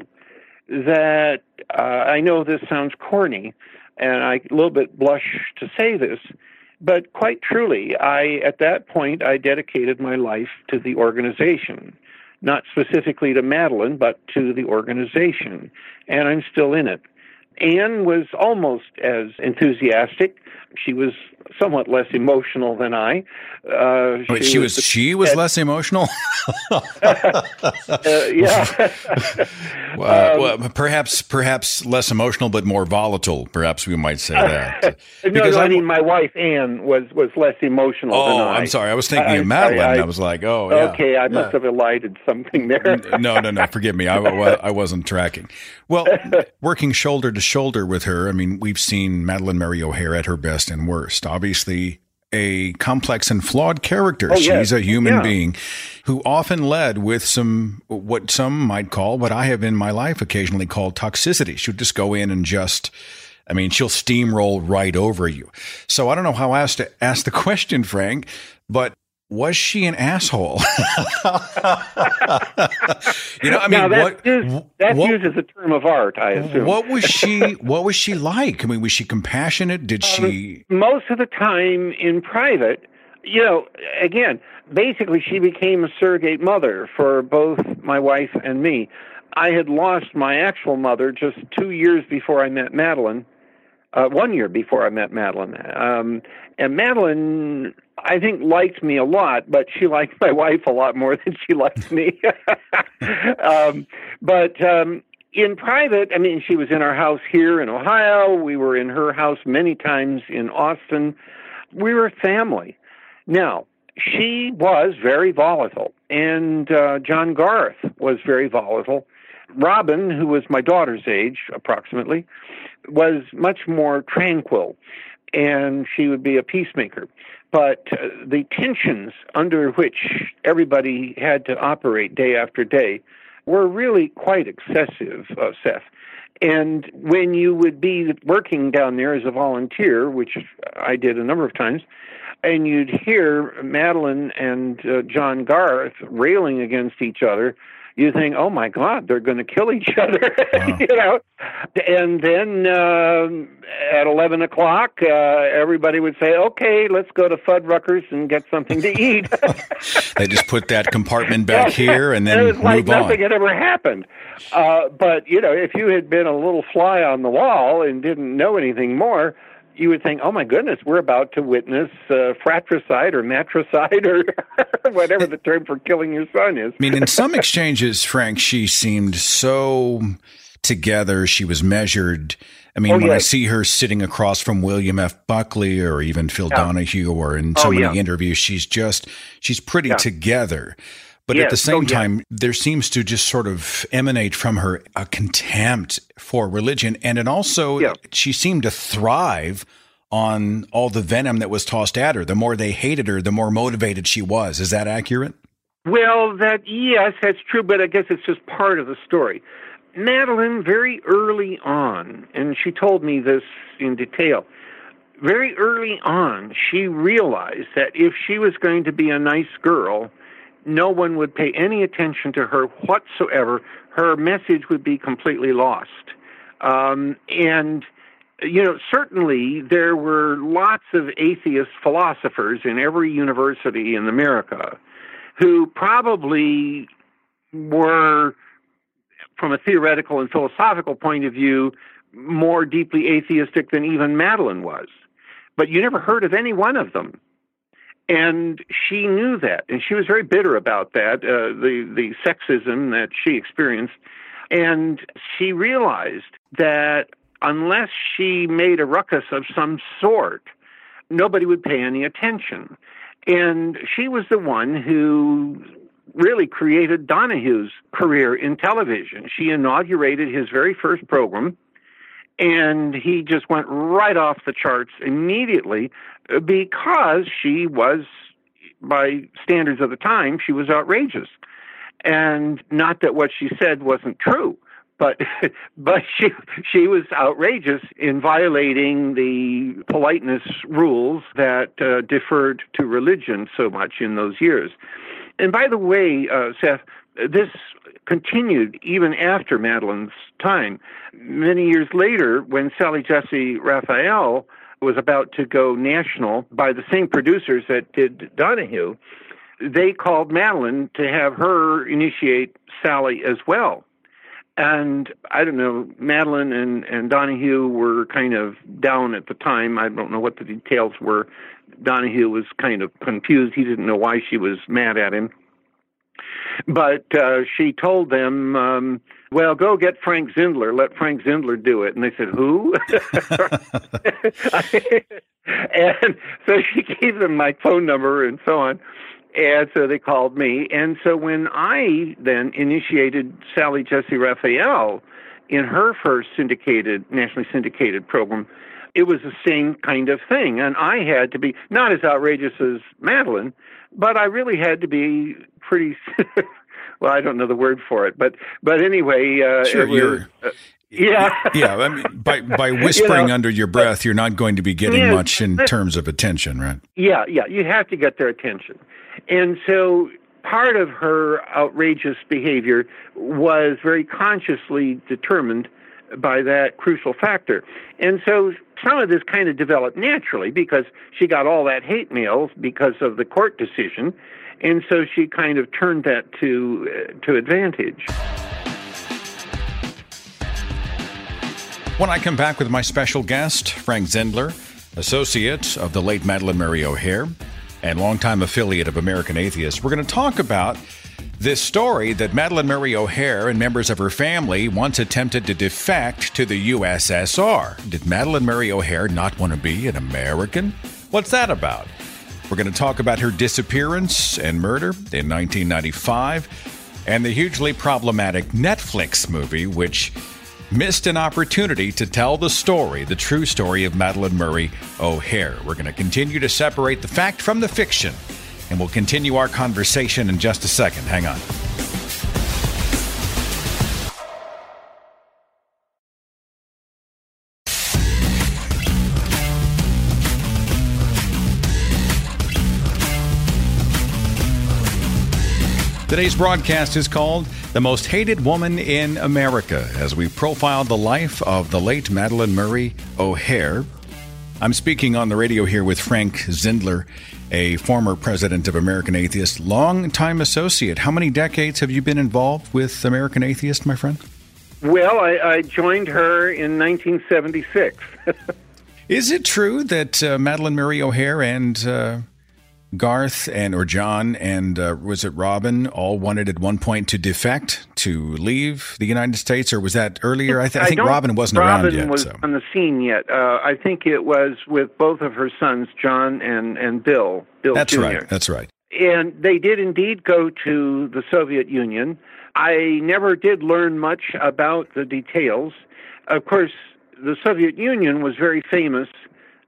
that uh, I know this sounds corny, and I a little bit blush to say this, but quite truly, I at that point, I dedicated my life to the organization. Not specifically to Madalyn, but to the organization, and I'm still in it. Anne was almost as enthusiastic. She was somewhat less emotional than I. Uh, Wait, she, she was, was she was at, less emotional. uh, yeah. well, um, well, perhaps perhaps less emotional, but more volatile. Perhaps we might say that. no, no, I mean my wife Anne was was less emotional oh, than I. I'm sorry. I was thinking I, of Madalyn. I, I, I was like, oh, yeah. Okay, I must yeah. have elided something there. no, no, no. Forgive me. I, I wasn't tracking. Well, working shoulder to shoulder with her, I mean, we've seen Madalyn Murray O'Hair at her best and worst. Obviously, a complex and flawed character. Oh, She's yes. a human yeah. being who often led with some, what some might call, what I have in my life occasionally called toxicity. She'll just go in and just, I mean, she'll steamroll right over you. So I don't know how else to ask the question, Frank, but was she an asshole? you know, I mean, now, that's what, used, that's what, used as a term of art, I assume. What was she? What was she like? I mean, was she compassionate? Did she? Um, most of the time in private, you know, again, basically, she became a surrogate mother for both my wife and me. I had lost my actual mother just two years before I met Madalyn. Uh, one year before I met Madalyn. Um, and Madalyn, I think, liked me a lot, but she liked my wife a lot more than she liked me. um, but um, in private, I mean, she was in our house here in Ohio. We were in her house many times in Austin. We were family. Now, she was very volatile, and uh, John Garth was very volatile. Robin, who was my daughter's age, approximately, was much more tranquil, and she would be a peacemaker. But uh, the tensions under which everybody had to operate day after day were really quite excessive, uh, Seth. And when you would be working down there as a volunteer, which I did a number of times, and you'd hear Madalyn and uh, John Garth railing against each other, you think, oh, my God, they're going to kill each other, wow. you know. And then uh, at eleven o'clock, uh, everybody would say, okay, let's go to Fuddruckers and get something to eat. They just put that compartment back here and then it was move like on. Nothing had ever happened. Uh, but, you know, if you had been a little fly on the wall and didn't know anything more, you would think, oh, my goodness, we're about to witness uh, fratricide or matricide or whatever the term for killing your son is. I mean, in some exchanges, Frank, she seemed so together. She was measured. I mean, oh, when yes. I see her sitting across from William F. Buckley or even Phil yeah. Donahue or in so oh, many yeah. interviews, she's just, she's pretty yeah. together. But yes. at the same oh, yeah. time, there seems to just sort of emanate from her a contempt for religion. And it also, yeah. she seemed to thrive on all the venom that was tossed at her. The more they hated her, the more motivated she was. Is that accurate? Well, that, yes, that's true, but I guess it's just part of the story. Madeleine, very early on, and she told me this in detail, very early on, she realized that if she was going to be a nice girl, no one would pay any attention to her whatsoever. Her message would be completely lost. Um, and, you know, certainly there were lots of atheist philosophers in every university in America who probably were, from a theoretical and philosophical point of view, more deeply atheistic than even Madeleine was. But you never heard of any one of them. And she knew that, and she was very bitter about that, uh, the, the sexism that she experienced. And she realized that unless she made a ruckus of some sort, nobody would pay any attention. And she was the one who really created Donahue's career in television. She inaugurated his very first program, and he just went right off the charts immediately because she was, by standards of the time, she was outrageous. And not that what she said wasn't true, but but she she was outrageous in violating the politeness rules that uh, deferred to religion so much in those years. And by the way, uh, Seth, this continued even after Madeleine's time. Many years later, when Sally Jessy Raphael was about to go national by the same producers that did Donahue, they called Madeleine to have her initiate Sally as well. And I don't know, Madeleine and, and Donahue were kind of down at the time. I don't know what the details were. Donahue was kind of confused. He didn't know why she was mad at him. But uh, she told them, um, well, go get Frank Zindler. Let Frank Zindler do it. And they said, who? And so she gave them my phone number and so on. And so they called me. And so when I then initiated Sally Jessy Raphael in her first syndicated, nationally syndicated program, it was the same kind of thing. And I had to be, not as outrageous as Madeleine, but I really had to be pretty, well, I don't know the word for it. But but anyway. Uh, sure, was, you're... Uh, yeah. yeah, I mean, by, by whispering you know, under your breath, you're not going to be getting yeah, much in terms of attention, right? Yeah, yeah, you have to get their attention. And so part of her outrageous behavior was very consciously determined by that crucial factor. And so some of this kind of developed naturally because she got all that hate mail because of the court decision, and so she kind of turned that to uh, to advantage. When I come back with my special guest, Frank Zindler, associate of the late Madeleine Murray O'Hair and longtime affiliate of American Atheists, we're going to talk about this story that Madeleine Murray O'Hair and members of her family once attempted to defect to the U S S R. Did Madeleine Murray O'Hair not want to be an American? What's that about? We're going to talk about her disappearance and murder in nineteen ninety-five and the hugely problematic Netflix movie, which missed an opportunity to tell the story, the true story of Madeleine Murray O'Hair. We're going to continue to separate the fact from the fiction, and we'll continue our conversation in just a second. Hang on. Today's broadcast is called The Most Hated Woman in America, as we profile the life of the late Madeleine Murray O'Hair. I'm speaking on the radio here with Frank Zindler, a former president of American Atheist, long-time associate. How many decades have you been involved with American Atheist, my friend? Well, I, I joined her in nineteen seventy-six. Is it true that uh, Madeleine Murray O'Hair and uh, Garth and or John and uh, was it Robin all wanted at one point to defect, to leave the United States, or was that earlier? I, th- I think I Robin wasn't Robin around yet. was so. on the scene yet. Uh, I think it was with both of her sons, John and, and Bill, Bill That's Junior right, that's right. And they did indeed go to the Soviet Union. I never did learn much about the details. Of course, the Soviet Union was very famous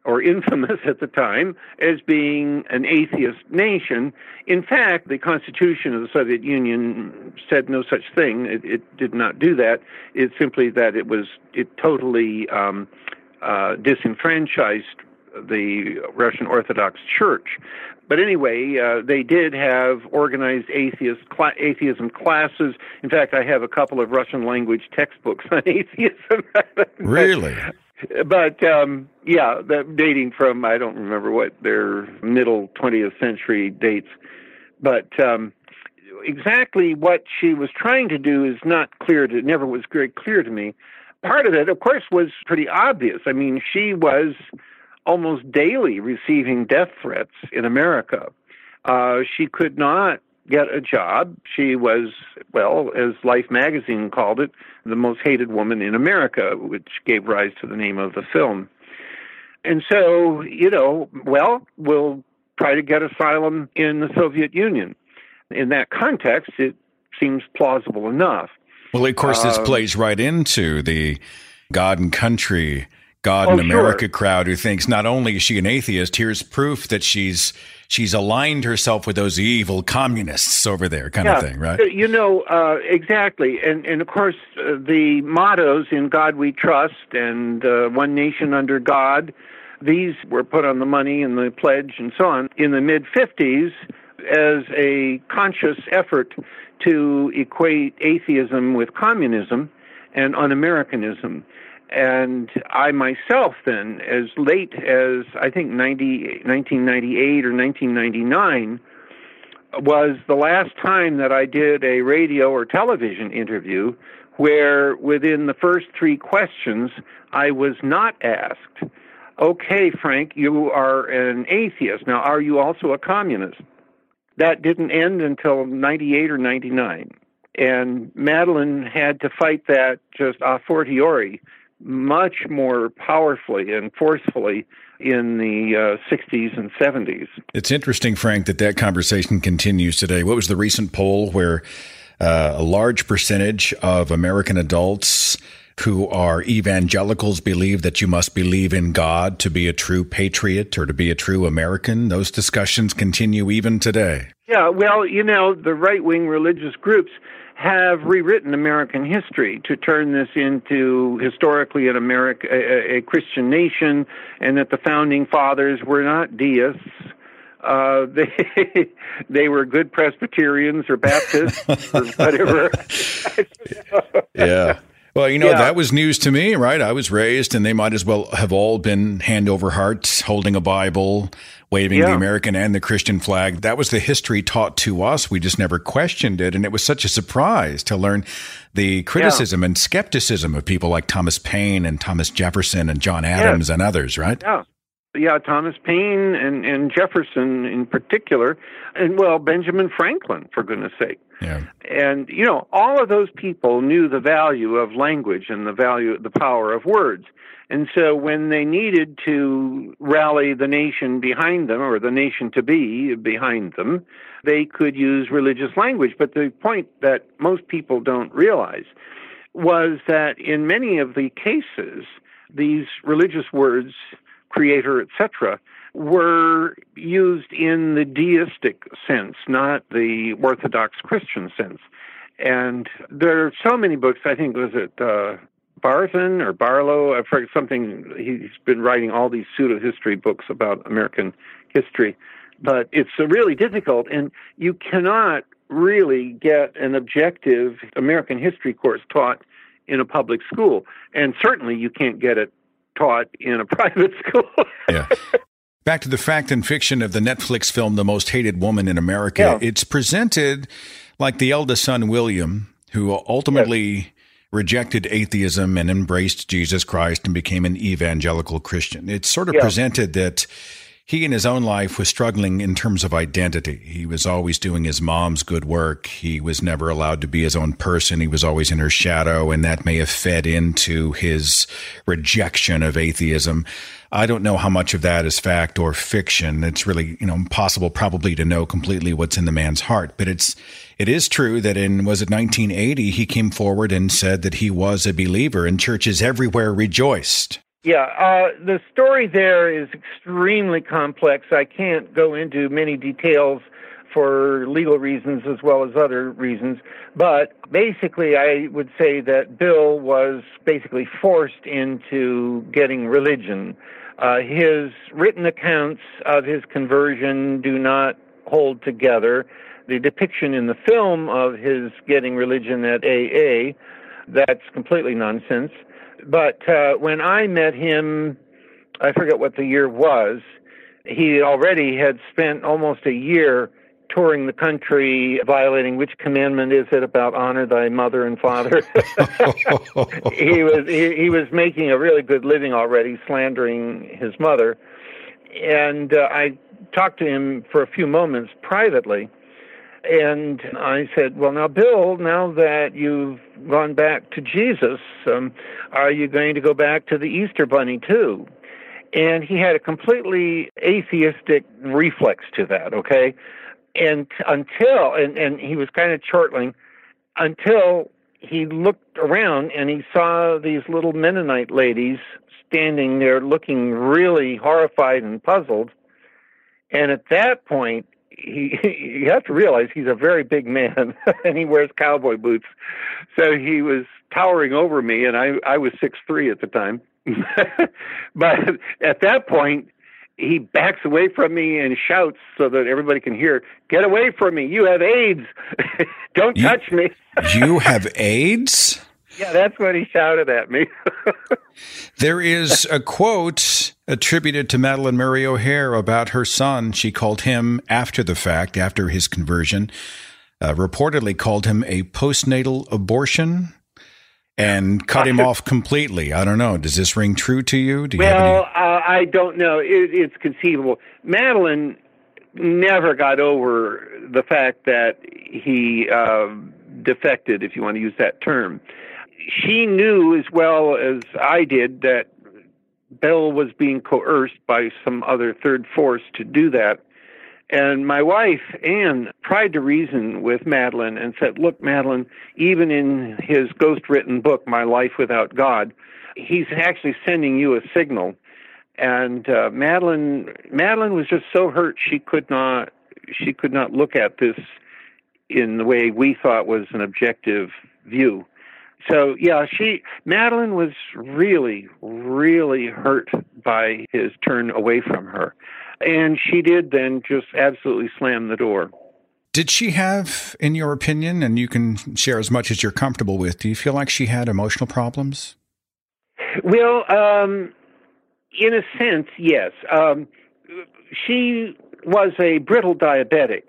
or infamous at the time, as being an atheist nation. In fact, the Constitution of the Soviet Union said no such thing. It, it did not do that. It's simply that it was it totally um, uh, disenfranchised the Russian Orthodox Church. But anyway, uh, they did have organized atheist cl- atheism classes. In fact, I have a couple of Russian language textbooks on atheism. Really? But, um, yeah, that dating from, I don't remember what their middle twentieth century dates. But um, exactly what she was trying to do is not clear to, never was very clear to me. Part of it, of course, was pretty obvious. I mean, she was almost daily receiving death threats in America. Uh, she could not get a job. She was, well, as Life magazine called it, the most hated woman in America, which gave rise to the name of the film. And so, you know, well, we'll try to get asylum in the Soviet Union. In that context, it seems plausible enough. Well, of course, this um, plays right into the God and country, God and oh, America sure. crowd who thinks not only is she an atheist, here's proof that she's she's aligned herself with those evil communists over there, kind yeah, of thing, right? You know, uh, exactly. And, and of course, uh, the mottos, In God We Trust and uh, One Nation Under God, these were put on the money and the pledge and so on in the mid-fifties as a conscious effort to equate atheism with communism and un-Americanism. And I myself then, as late as I think ninety, nineteen ninety-eight or nineteen ninety-nine, was the last time that I did a radio or television interview where within the first three questions I was not asked, okay, Frank, you are an atheist. Now, are you also a communist? That didn't end until ninety-eight or ninety-nine. And Madeleine had to fight that just a fortiori, much more powerfully and forcefully in the uh, sixties and seventies. It's interesting, Frank, that that conversation continues today. What was the recent poll where uh, a large percentage of American adults who are evangelicals believe that you must believe in God to be a true patriot or to be a true American? Those discussions continue even today. Yeah, well, you know, the right-wing religious groups have rewritten American history to turn this into historically an America, a, a Christian nation, and that the founding fathers were not deists. Uh, they they were good Presbyterians or Baptists or whatever. Yeah. Well, you know, Yeah. that was news to me, right? I was raised, and they might as well have all been hand over heart, holding a Bible, waving the Yeah. American and the Christian flag. That was the history taught to us. We just never questioned it. And it was such a surprise to learn the criticism and skepticism of people like Thomas Paine and Thomas Jefferson and John Adams and others, right? Yeah. Yeah, Thomas Paine and, and Jefferson in particular, and, well, Benjamin Franklin, for goodness sake. Yeah. And, you know, all of those people knew the value of language and the value, the power of words. And so when they needed to rally the nation behind them, or the nation to be behind them, they could use religious language. But the point that most people don't realize was that in many of the cases, these religious words, creator, et cetera, were used in the deistic sense, not the Orthodox Christian sense. And there are so many books, I think, was it uh, Barthen or Barlow? I forget something. He's been writing all these pseudo-history books about American history. But it's uh, really difficult, and you cannot really get an objective American history course taught in a public school. And certainly you can't get it taught in a private school. Yeah. Back to the fact and fiction of the Netflix film, The Most Hated Woman in America. Yeah. It's presented like the eldest son, William, who ultimately yes. rejected atheism and embraced Jesus Christ and became an evangelical Christian. It's sort of yeah. presented that he in his own life was struggling in terms of identity. He was always doing his mom's good work. He was never allowed to be his own person. He was always in her shadow, and that may have fed into his rejection of atheism. I don't know how much of that is fact or fiction. It's really, you know, impossible probably to know completely what's in the man's heart. But it's, it is true that in, was it nineteen eighty, he came forward and said that he was a believer, and churches everywhere rejoiced. Yeah, uh, the story there is extremely complex. I can't go into many details for legal reasons as well as other reasons. But basically, I would say that Bill was basically forced into getting religion. Uh, his written accounts of his conversion do not hold together. The depiction in the film of his getting religion at A A, that's completely nonsense. But uh, when I met him, I forget what the year was, he already had spent almost a year touring the country, violating which commandment is it about honor thy mother and father? he was he, he was making a really good living already, slandering his mother. And uh, I talked to him for a few moments privately, and I said, well, now, Bill, now that you've gone back to Jesus, um, are you going to go back to the Easter Bunny too? And he had a completely atheistic reflex to that, okay? And until, and, and he was kind of chortling, until he looked around and he saw these little Mennonite ladies standing there looking really horrified and puzzled. And at that point, he, you have to realize he's a very big man and he wears cowboy boots. So he was towering over me, and I, I was six three at the time. But at that point, he backs away from me and shouts so that everybody can hear, get away from me, you have AIDS. Don't you, touch me. You have AIDS? Yeah, that's what he shouted at me. There is a quote attributed to Madalyn Murray O'Hair about her son. She called him, after the fact, after his conversion, uh, reportedly called him a postnatal abortion and cut him off completely. I don't know. Does this ring true to you? Do you well, have any... uh, I don't know. It, it's conceivable. Madalyn never got over the fact that he uh, defected, if you want to use that term. She knew as well as I did that Bill was being coerced by some other third force to do that. And my wife, Anne, tried to reason with Madalyn and said, look, Madalyn, even in his ghost-written book, My Life Without God, he's actually sending you a signal. And uh, Madalyn, Madalyn was just so hurt she could not, she could not look at this in the way we thought was an objective view. So, yeah, she, Madalyn was really, really hurt by his turn away from her. And she did then just absolutely slam the door. Did she have, in your opinion, and you can share as much as you're comfortable with, do you feel like she had emotional problems? Well, um, in a sense, yes. Um, she was a brittle diabetic,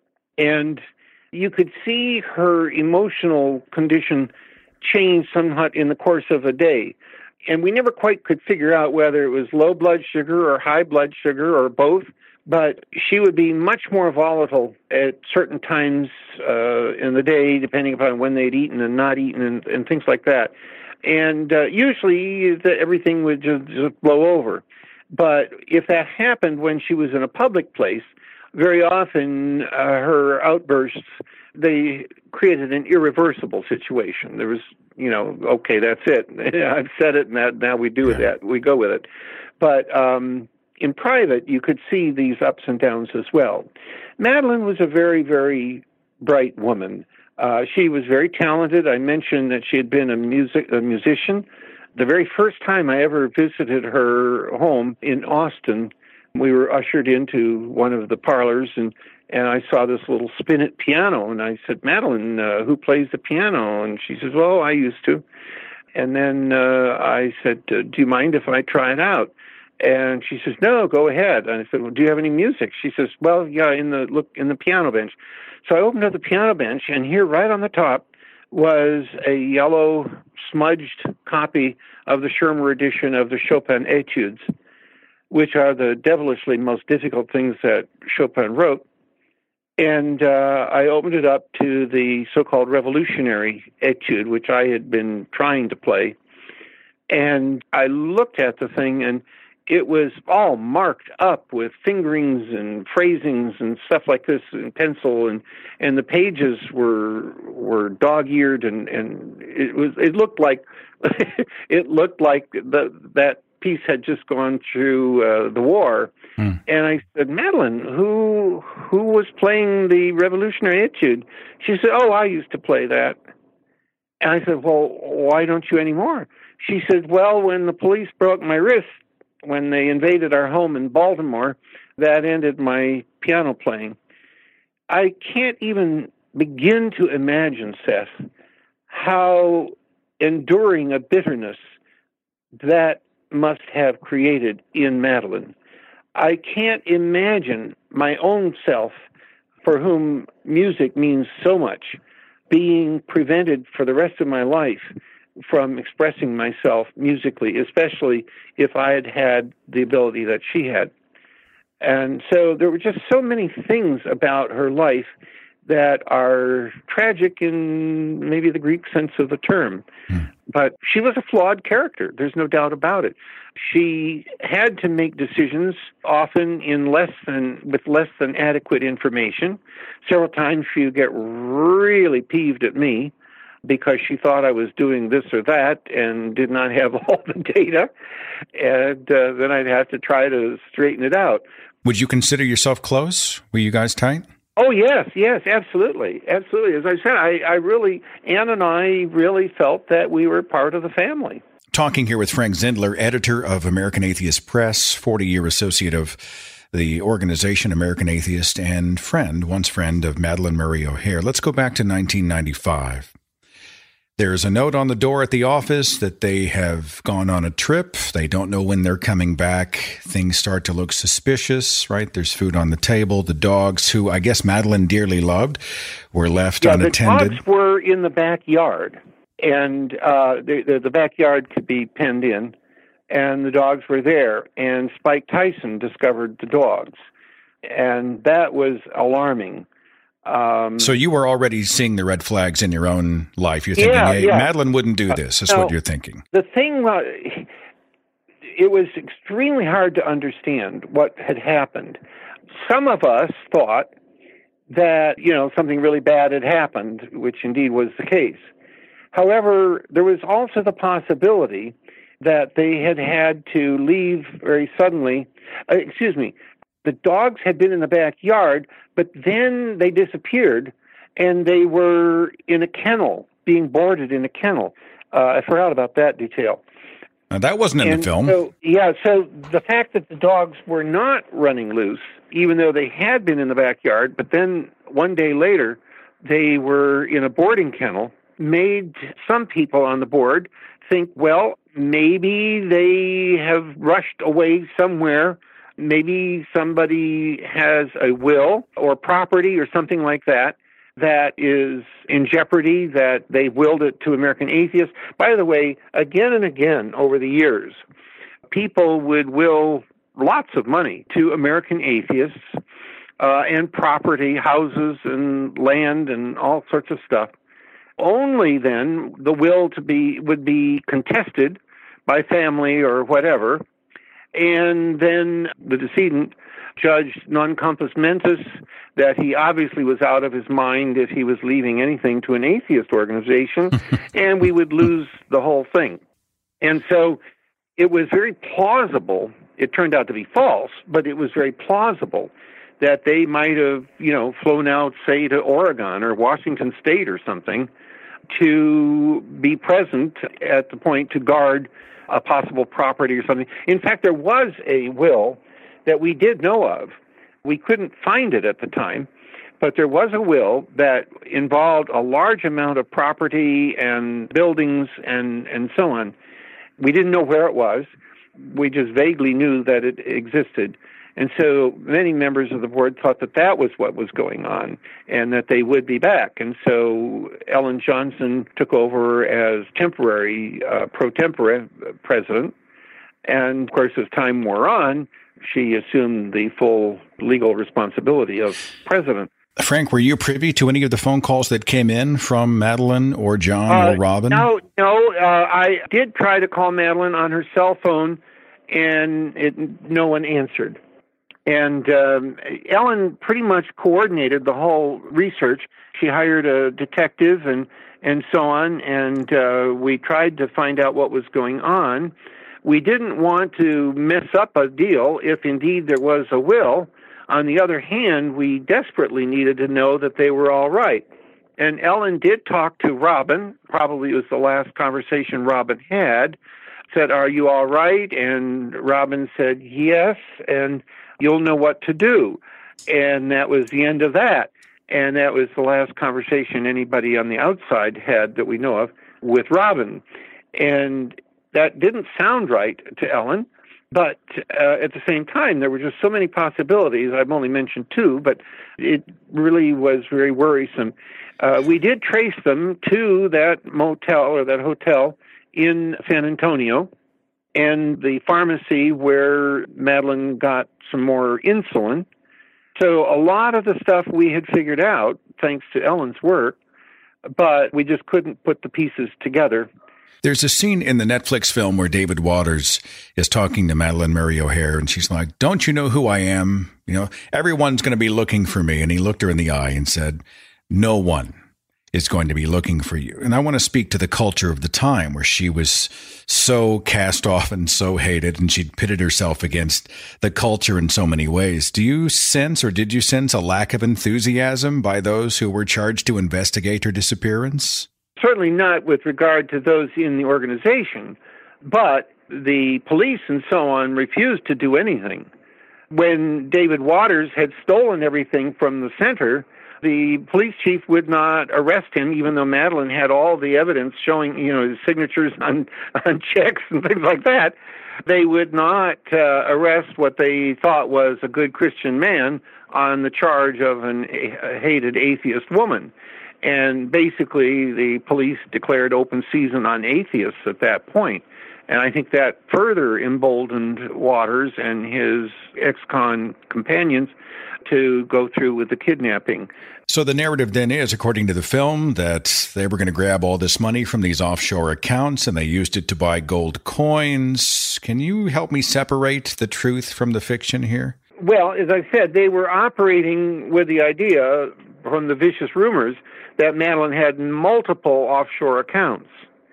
and you could see her emotional condition change somewhat in the course of a day. And we never quite could figure out whether it was low blood sugar or high blood sugar or both, but she would be much more volatile at certain times uh, in the day, depending upon when they'd eaten and not eaten and, and things like that. And uh, usually the, everything would just, just blow over. But if that happened when she was in a public place, very often uh, her outbursts, they created an irreversible situation. There was, you know, okay, that's it. I've said it, and that, now we do yeah. that. We go with it. But um, in private, you could see these ups and downs as well. Madalyn was a very, very bright woman. Uh, she was very talented. I mentioned that she had been a music a musician. The very first time I ever visited her home in Austin, we were ushered into one of the parlors, and And I saw this little spinet piano, and I said, Madalyn, uh, who plays the piano? And she says, well, I used to. And then uh, I said, do you mind if I try it out? And she says, no, go ahead. And I said, well, do you have any music? She says, well, yeah, in the look in the piano bench. So I opened up the piano bench, and here right on the top was a yellow smudged copy of the Schirmer edition of the Chopin Etudes, which are the devilishly most difficult things that Chopin wrote. And uh, I opened it up to the so-called revolutionary etude, which I had been trying to play. And I looked at the thing, and it was all marked up with fingerings and phrasings and stuff like this in pencil, and, and the pages were were dog-eared, and, and it was it looked like it looked like the, that piece had just gone through uh, the war. Hmm. And I said, Madeline, who who was playing the Revolutionary Etude? She said, oh, I used to play that. And I said, well, why don't you anymore? She said, well, when the police broke my wrist, when they invaded our home in Baltimore, that ended my piano playing. I can't even begin to imagine, Seth, how enduring a bitterness that must have created in Madeline. I can't imagine my own self, for whom music means so much, being prevented for the rest of my life from expressing myself musically, especially if I had had the ability that she had. And so there were just so many things about her life that are tragic in maybe the Greek sense of the term. Hmm. But she was a flawed character. There's no doubt about it. She had to make decisions often in less than with less than adequate information. Several times she would get really peeved at me because she thought I was doing this or that and did not have all the data. And uh, then I'd have to try to straighten it out. Would you consider yourself close? Were you guys tight? Oh, yes, yes, absolutely. Absolutely. As I said, I, I really, Ann and I really felt that we were part of the family. Talking here with Frank Zindler, editor of American Atheist Press, forty-year associate of the organization American Atheist, and friend, once friend of Madalyn Murray O'Hair. Let's go back to nineteen ninety-five. There's a note on the door at the office that they have gone on a trip. They don't know when they're coming back. Things start to look suspicious, right? There's food on the table. The dogs, who I guess Madalyn dearly loved, were left yeah, unattended. The dogs were in the backyard, and uh, the, the, the backyard could be penned in, and the dogs were there. And Spike Tyson discovered the dogs, and that was alarming. Um, so you were already seeing the red flags in your own life. You're thinking, yeah, hey, yeah. Madalyn wouldn't do this, is now, what you're thinking. The thing was, it was extremely hard to understand what had happened. Some of us thought that, you know, something really bad had happened, which indeed was the case. However, there was also the possibility that they had had to leave very suddenly. Uh, excuse me. The dogs had been in the backyard, but then they disappeared, and they were in a kennel, being boarded in a kennel. Uh, I forgot about that detail. Now, that wasn't in and the film. So, yeah, so the fact that the dogs were not running loose, even though they had been in the backyard, but then one day later they were in a boarding kennel, made some people on the board think, well, maybe they have rushed away somewhere. Maybe somebody has a will or property or something like that that is in jeopardy, that they willed it to American Atheists. By the way, again and again over the years, people would will lots of money to American Atheists uh, and property, houses and land and all sorts of stuff. Only then the will to be would be contested by family or whatever. And then the decedent judged non compos mentis that he obviously was out of his mind if he was leaving anything to an atheist organization, and we would lose the whole thing. And so it was very plausible. It turned out to be false, but it was very plausible that they might have, you know, flown out, say, to Oregon or Washington State or something to be present at the point to guard a possible property or something. In fact, there was a will that we did know of. We couldn't find it at the time, but there was a will that involved a large amount of property and buildings and, and so on. We didn't know where it was. We just vaguely knew that it existed. And so many members of the board thought that that was what was going on and that they would be back. And so Ellen Johnson took over as temporary uh, pro tempore president. And, of course, as time wore on, she assumed the full legal responsibility of president. Frank, were you privy to any of the phone calls that came in from Madalyn or John uh, or Robin? No, no. Uh, I did try to call Madalyn on her cell phone, and it, no one answered. And um, Ellen pretty much coordinated the whole research. She hired a detective and, and so on, and uh, we tried to find out what was going on. We didn't want to mess up a deal if indeed there was a will. On the other hand, we desperately needed to know that they were all right. And Ellen did talk to Robin. Probably it was the last conversation Robin had. Said, "Are you all right?" And Robin said, "Yes, and you'll know what to do." And that was the end of that. And that was the last conversation anybody on the outside had that we know of with Robin. And that didn't sound right to Ellen. But uh, at the same time, there were just so many possibilities. I've only mentioned two, but it really was very worrisome. Uh, we did trace them to that motel or that hotel in San Antonio and the pharmacy where Madeleine got some more insulin. So a lot of the stuff we had figured out, thanks to Ellen's work, but we just couldn't put the pieces together. There's a scene in the Netflix film where David Waters is talking to Madeleine Murray O'Hair, and she's like, "Don't you know who I am? You know, everyone's going to be looking for me." And he looked her in the eye and said, "No one is going to be looking for you." And I want to speak to the culture of the time where she was so cast off and so hated, and she'd pitted herself against the culture in so many ways. Do you sense, or did you sense, a lack of enthusiasm by those who were charged to investigate her disappearance? Certainly not with regard to those in the organization, but the police and so on refused to do anything. When David Waters had stolen everything from the center, the police chief would not arrest him, even though Madeleine had all the evidence showing, you know, his signatures on, on checks and things like that. They would not uh, arrest what they thought was a good Christian man on the charge of an, a hated atheist woman. And basically, the police declared open season on atheists at that point. And I think that further emboldened Waters and his ex-con companions to go through with the kidnapping. So the narrative then is, according to the film, that they were going to grab all this money from these offshore accounts and they used it to buy gold coins. Can you help me separate the truth from the fiction here? Well, as I said, they were operating with the idea from the vicious rumors that Madeleine had multiple offshore accounts.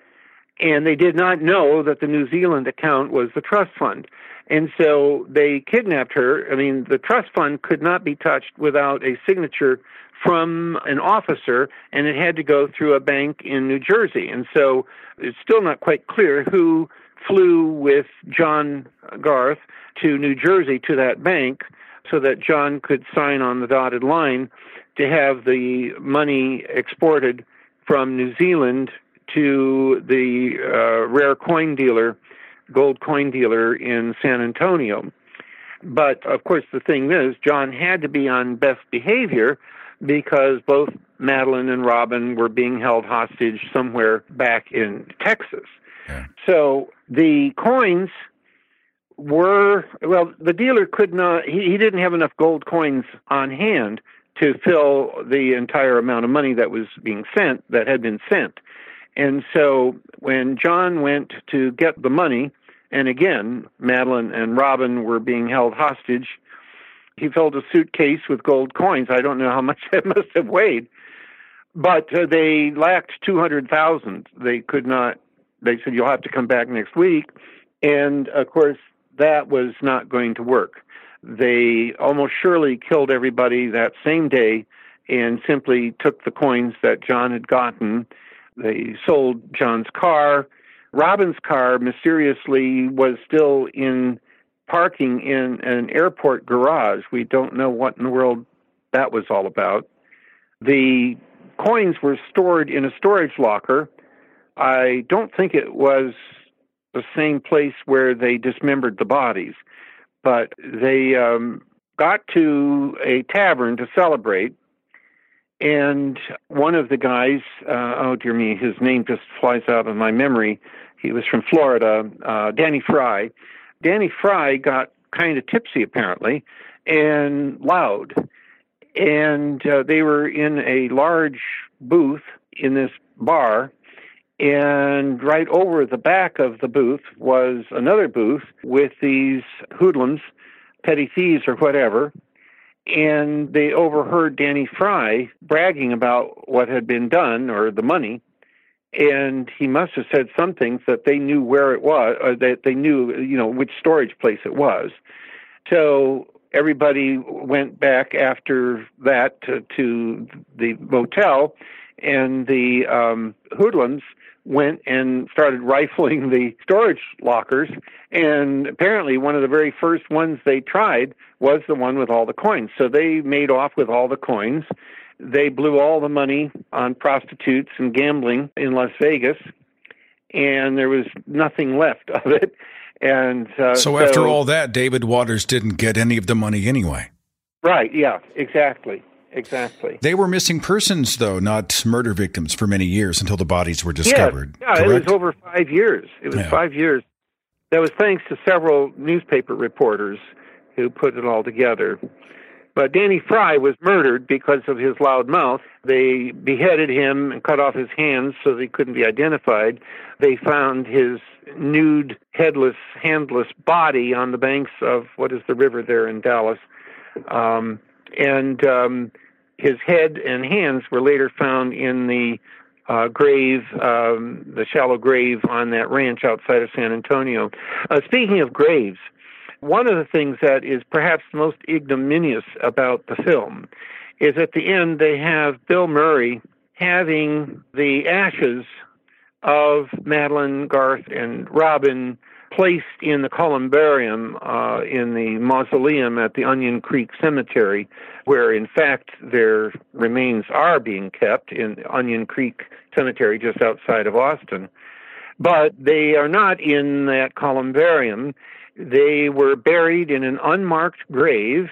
And they did not know that the New Zealand account was the trust fund. And so they kidnapped her. I mean, the trust fund could not be touched without a signature from an officer, and it had to go through a bank in New Jersey. And so it's still not quite clear who flew with John Garth to New Jersey to that bank so that John could sign on the dotted line to have the money exported from New Zealand to the uh, rare coin dealer, gold coin dealer in San Antonio. But, of course, the thing is, John had to be on best behavior because both Madeleine and Robin were being held hostage somewhere back in Texas. Yeah. So the coins were, well, the dealer could not, he, he didn't have enough gold coins on hand to fill the entire amount of money that was being sent, that had been sent. And so when John went to get the money, and again, Madeleine and Robin were being held hostage, he filled a suitcase with gold coins. I don't know how much that must have weighed. But uh, they lacked two hundred thousand. They could not, they said, you'll have to come back next week. And, of course, that was not going to work. They almost surely killed everybody that same day and simply took the coins that John had gotten. They sold John's car. Robin's car mysteriously was still in parking in an airport garage. We don't know what in the world that was all about. The coins were stored in a storage locker. I don't think it was the same place where they dismembered the bodies, but they um, got to a tavern to celebrate. And one of the guys, uh, oh dear me, his name just flies out of my memory. He was from Florida, uh, Danny Fry. Danny Fry got kind of tipsy, apparently, and loud. And uh, they were in a large booth in this bar. And right over the back of the booth was another booth with these hoodlums, petty thieves or whatever. And they overheard Danny Fry bragging about what had been done, or the money. and he must have said some things that they knew where it was, or that they knew, you know, which storage place it was. So everybody went back after that to, to the motel, and the um, hoodlums went and started rifling the storage lockers, and apparently one of the very first ones they tried was the one with all the coins. So they made off with all the coins. They blew all the money on prostitutes and gambling in Las Vegas, and there was nothing left of it. And uh, so after so, all that, David Waters didn't get any of the money anyway. Right, yeah, exactly. Exactly. They were missing persons, though, not murder victims, for many years until the bodies were discovered. Yeah, yeah, it was over five years. It was yeah. five years. That was thanks to several newspaper reporters who put it all together. But Danny Fry was murdered because of his loud mouth. They beheaded him and cut off his hands so they couldn't be identified. They found his nude, headless, handless body on the banks of, what is the river there in Dallas? Um, and um, his head and hands were later found in the uh, grave, um, the shallow grave on that ranch outside of San Antonio. Uh, speaking of graves, one of the things that is perhaps the most ignominious about the film is at the end they have Bill Murray having the ashes of Madeline, Garth, and Robin placed in the columbarium uh, in the mausoleum at the Onion Creek Cemetery, where in fact their remains are being kept in Onion Creek Cemetery just outside of Austin. But they are not in that columbarium. They were buried in an unmarked grave,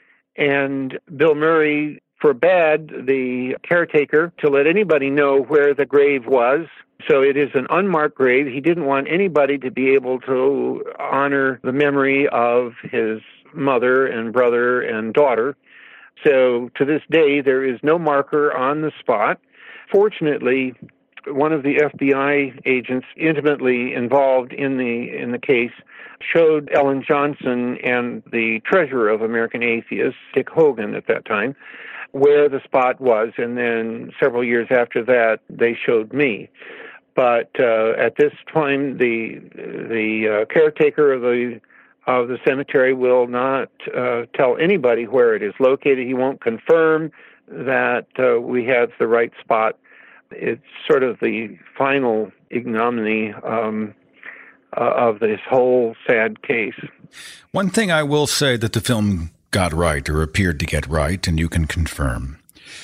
and Bill Murray forbade the caretaker to let anybody know where the grave was. So it is an unmarked grave. He didn't want anybody to be able to honor the memory of his mother and brother and daughter. So to this day, there is no marker on the spot. Fortunately, one of the F B I agents intimately involved in the in the case showed Ellen Johnson and the treasurer of American Atheists, Dick Hogan at that time, where the spot was, and then several years after that, they showed me. But uh, at this time, the the uh, caretaker of the of the cemetery will not uh, tell anybody where it is located. He won't confirm that uh, we have the right spot. It's sort of the final ignominy um, uh, of this whole sad case. One thing I will say that the film got right, or appeared to get right, and you can confirm,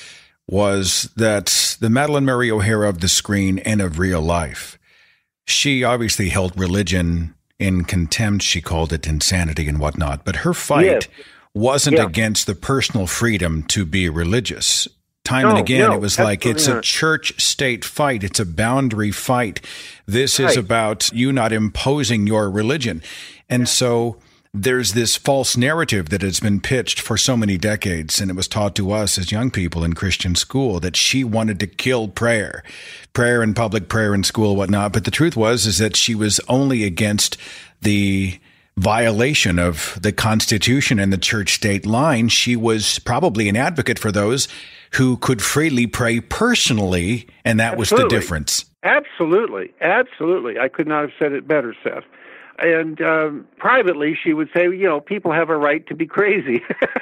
was that the Madalyn Murray O'Hara of the screen and of real life, she obviously held religion in contempt. She called it insanity and whatnot. But her fight yes. wasn't yeah. against the personal freedom to be religious. Time no, and again, no, it was like, it's not. a church-state fight. It's a boundary fight. This right. is about you not imposing your religion. And yeah. so there's this false narrative that has been pitched for so many decades, and it was taught to us as young people in Christian school, that she wanted to kill prayer, prayer in public, prayer in school, whatnot. But the truth was, is that she was only against the violation of the Constitution and the church-state line. She was probably an advocate for those who could freely pray personally, and that Absolutely. was the difference. Absolutely. Absolutely. I could not have said it better, Seth. And um, privately, she would say, you know, people have a right to be crazy.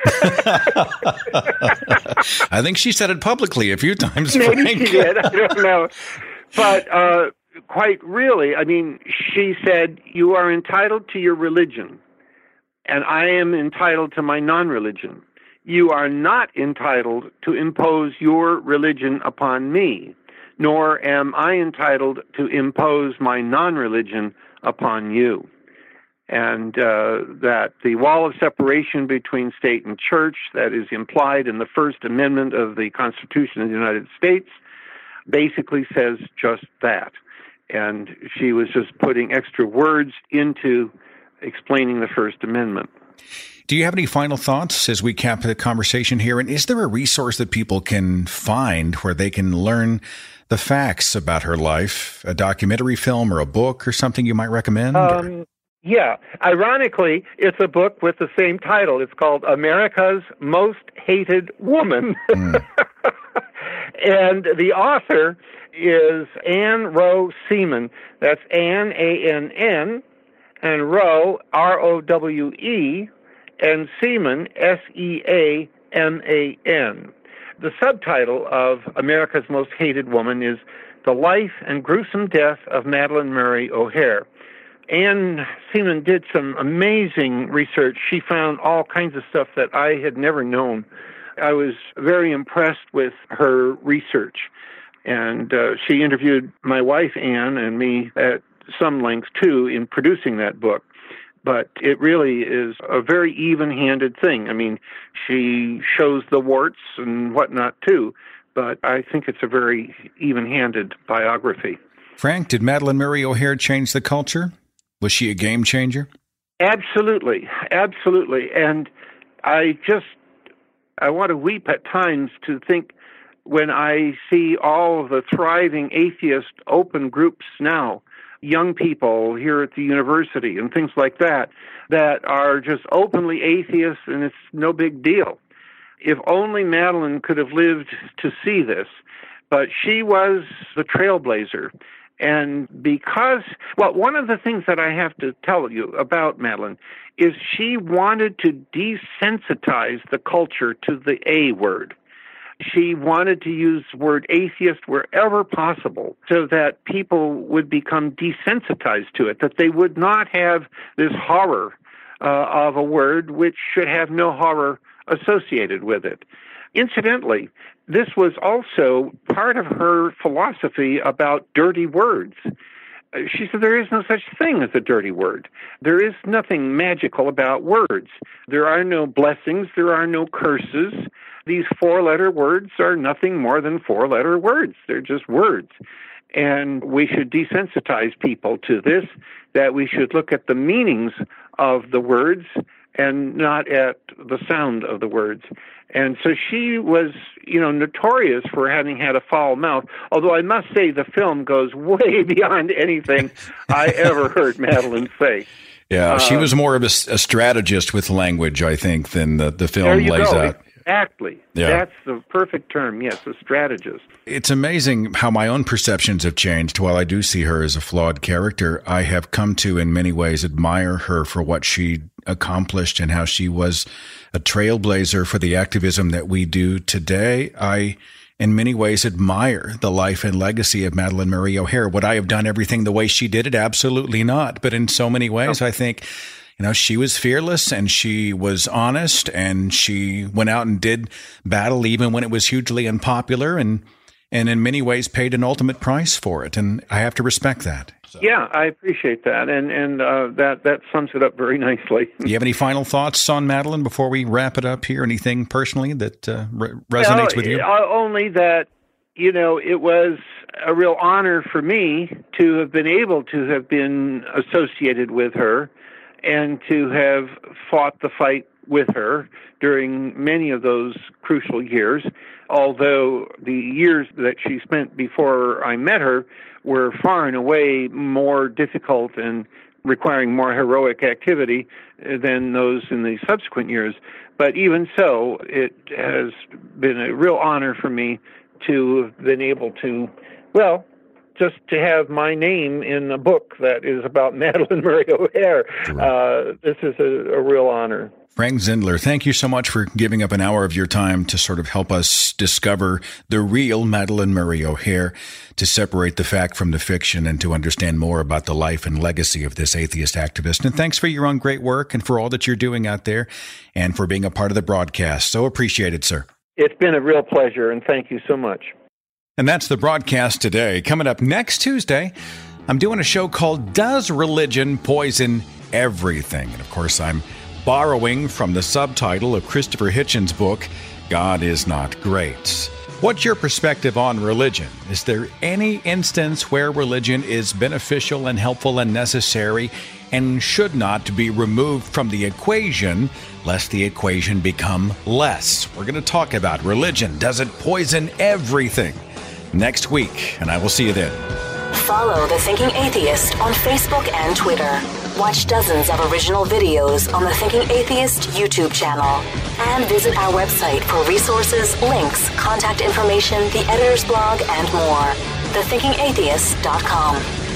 I think she said it publicly a few times. Maybe Frank. she did. I don't know. But uh, quite really, I mean, she said, you are entitled to your religion, and I am entitled to my non-religion. You are not entitled to impose your religion upon me, nor am I entitled to impose my non-religion upon you. And uh, that the wall of separation between state and church that is implied in the First Amendment of the Constitution of the United States basically says just that. And she was just putting extra words into explaining the First Amendment. Do you have any final thoughts as we cap the conversation here? And is there a resource that people can find where they can learn the facts about her life, a documentary film or a book or something you might recommend? Um, Yeah. Ironically, it's a book with the same title. It's called America's Most Hated Woman. Mm. And the author is Ann Rowe Seaman. That's Ann, A N N, and Rowe, R O W E, and Seaman, S E A M A N. The subtitle of America's Most Hated Woman is The Life and Gruesome Death of Madalyn Murray O'Hair. Ann Seaman did some amazing research. She found all kinds of stuff that I had never known. I was very impressed with her research. And uh, she interviewed my wife, Ann, and me at some length, too, in producing that book. But it really is a very even-handed thing. I mean, she shows the warts and whatnot, too. But I think it's a very even-handed biography. Frank, did Madalyn Murray O'Hair change the culture? Was she a game changer? Absolutely. Absolutely. And I just, I want to weep at times to think when I see all of the thriving atheist open groups now, young people here at the university and things like that, that are just openly atheists and it's no big deal. If only Madalyn could have lived to see this. But she was the trailblazer. And because, well, one of the things that I have to tell you about Madalyn is she wanted to desensitize the culture to the A word. She wanted to use the word atheist wherever possible so that people would become desensitized to it, that they would not have this horror uh, of a word which should have no horror associated with it. Incidentally, this was also part of her philosophy about dirty words. She said there is no such thing as a dirty word. There is nothing magical about words. There are no blessings. There are no curses. These four-letter words are nothing more than four-letter words. They're just words. And we should desensitize people to this, that we should look at the meanings of the words and not at the sound of the words. And so she was, you know, notorious for having had a foul mouth, although I must say the film goes way beyond anything I ever heard Madalyn say. Yeah, she uh, was more of a, a strategist with language, I think, than the, the film lays go. out. Exactly. Yeah. That's the perfect term, yes, a strategist. It's amazing how my own perceptions have changed. While I do see her as a flawed character, I have come to, in many ways, admire her for what she accomplished and how she was a trailblazer for the activism that we do today. I, in many ways, admire the life and legacy of Madalyn Murray O'Hair. Would I have done everything the way she did it? Absolutely not. But in so many ways, oh. I think, you know, she was fearless and she was honest and she went out and did battle even when it was hugely unpopular and, and in many ways paid an ultimate price for it. And I have to respect that. So. Yeah, I appreciate that, and and uh, that that sums it up very nicely. Do you have any final thoughts on Madalyn before we wrap it up here? Anything personally that uh, re- resonates well, with you? Uh, only that, you know, it was a real honor for me to have been able to have been associated with her and to have fought the fight with her during many of those crucial years, although the years that she spent before I met her were far and away more difficult and requiring more heroic activity than those in the subsequent years. But even so, it has been a real honor for me to have been able to, well, just to have my name in a book that is about Madalyn Murray O'Hair. Uh, this is a, a real honor. Frank Zindler, thank you so much for giving up an hour of your time to sort of help us discover the real Madalyn Murray O'Hair, to separate the fact from the fiction and to understand more about the life and legacy of this atheist activist. And thanks for your own great work and for all that you're doing out there and for being a part of the broadcast. So appreciated, sir. It's been a real pleasure, and thank you so much. And that's the broadcast today. Coming up next Tuesday, I'm doing a show called Does Religion Poison Everything? And of course, I'm borrowing from the subtitle of Christopher Hitchens' book, God Is Not Great. What's your perspective on religion? Is there any instance where religion is beneficial and helpful and necessary and should not be removed from the equation, lest the equation become less? We're going to talk about religion. Does it poison everything? Next week, and I will see you then. Follow The Thinking Atheist on Facebook and Twitter. Watch dozens of original videos on the Thinking Atheist YouTube channel. And visit our website for resources, links, contact information, the editor's blog, and more. the thinking atheist dot com.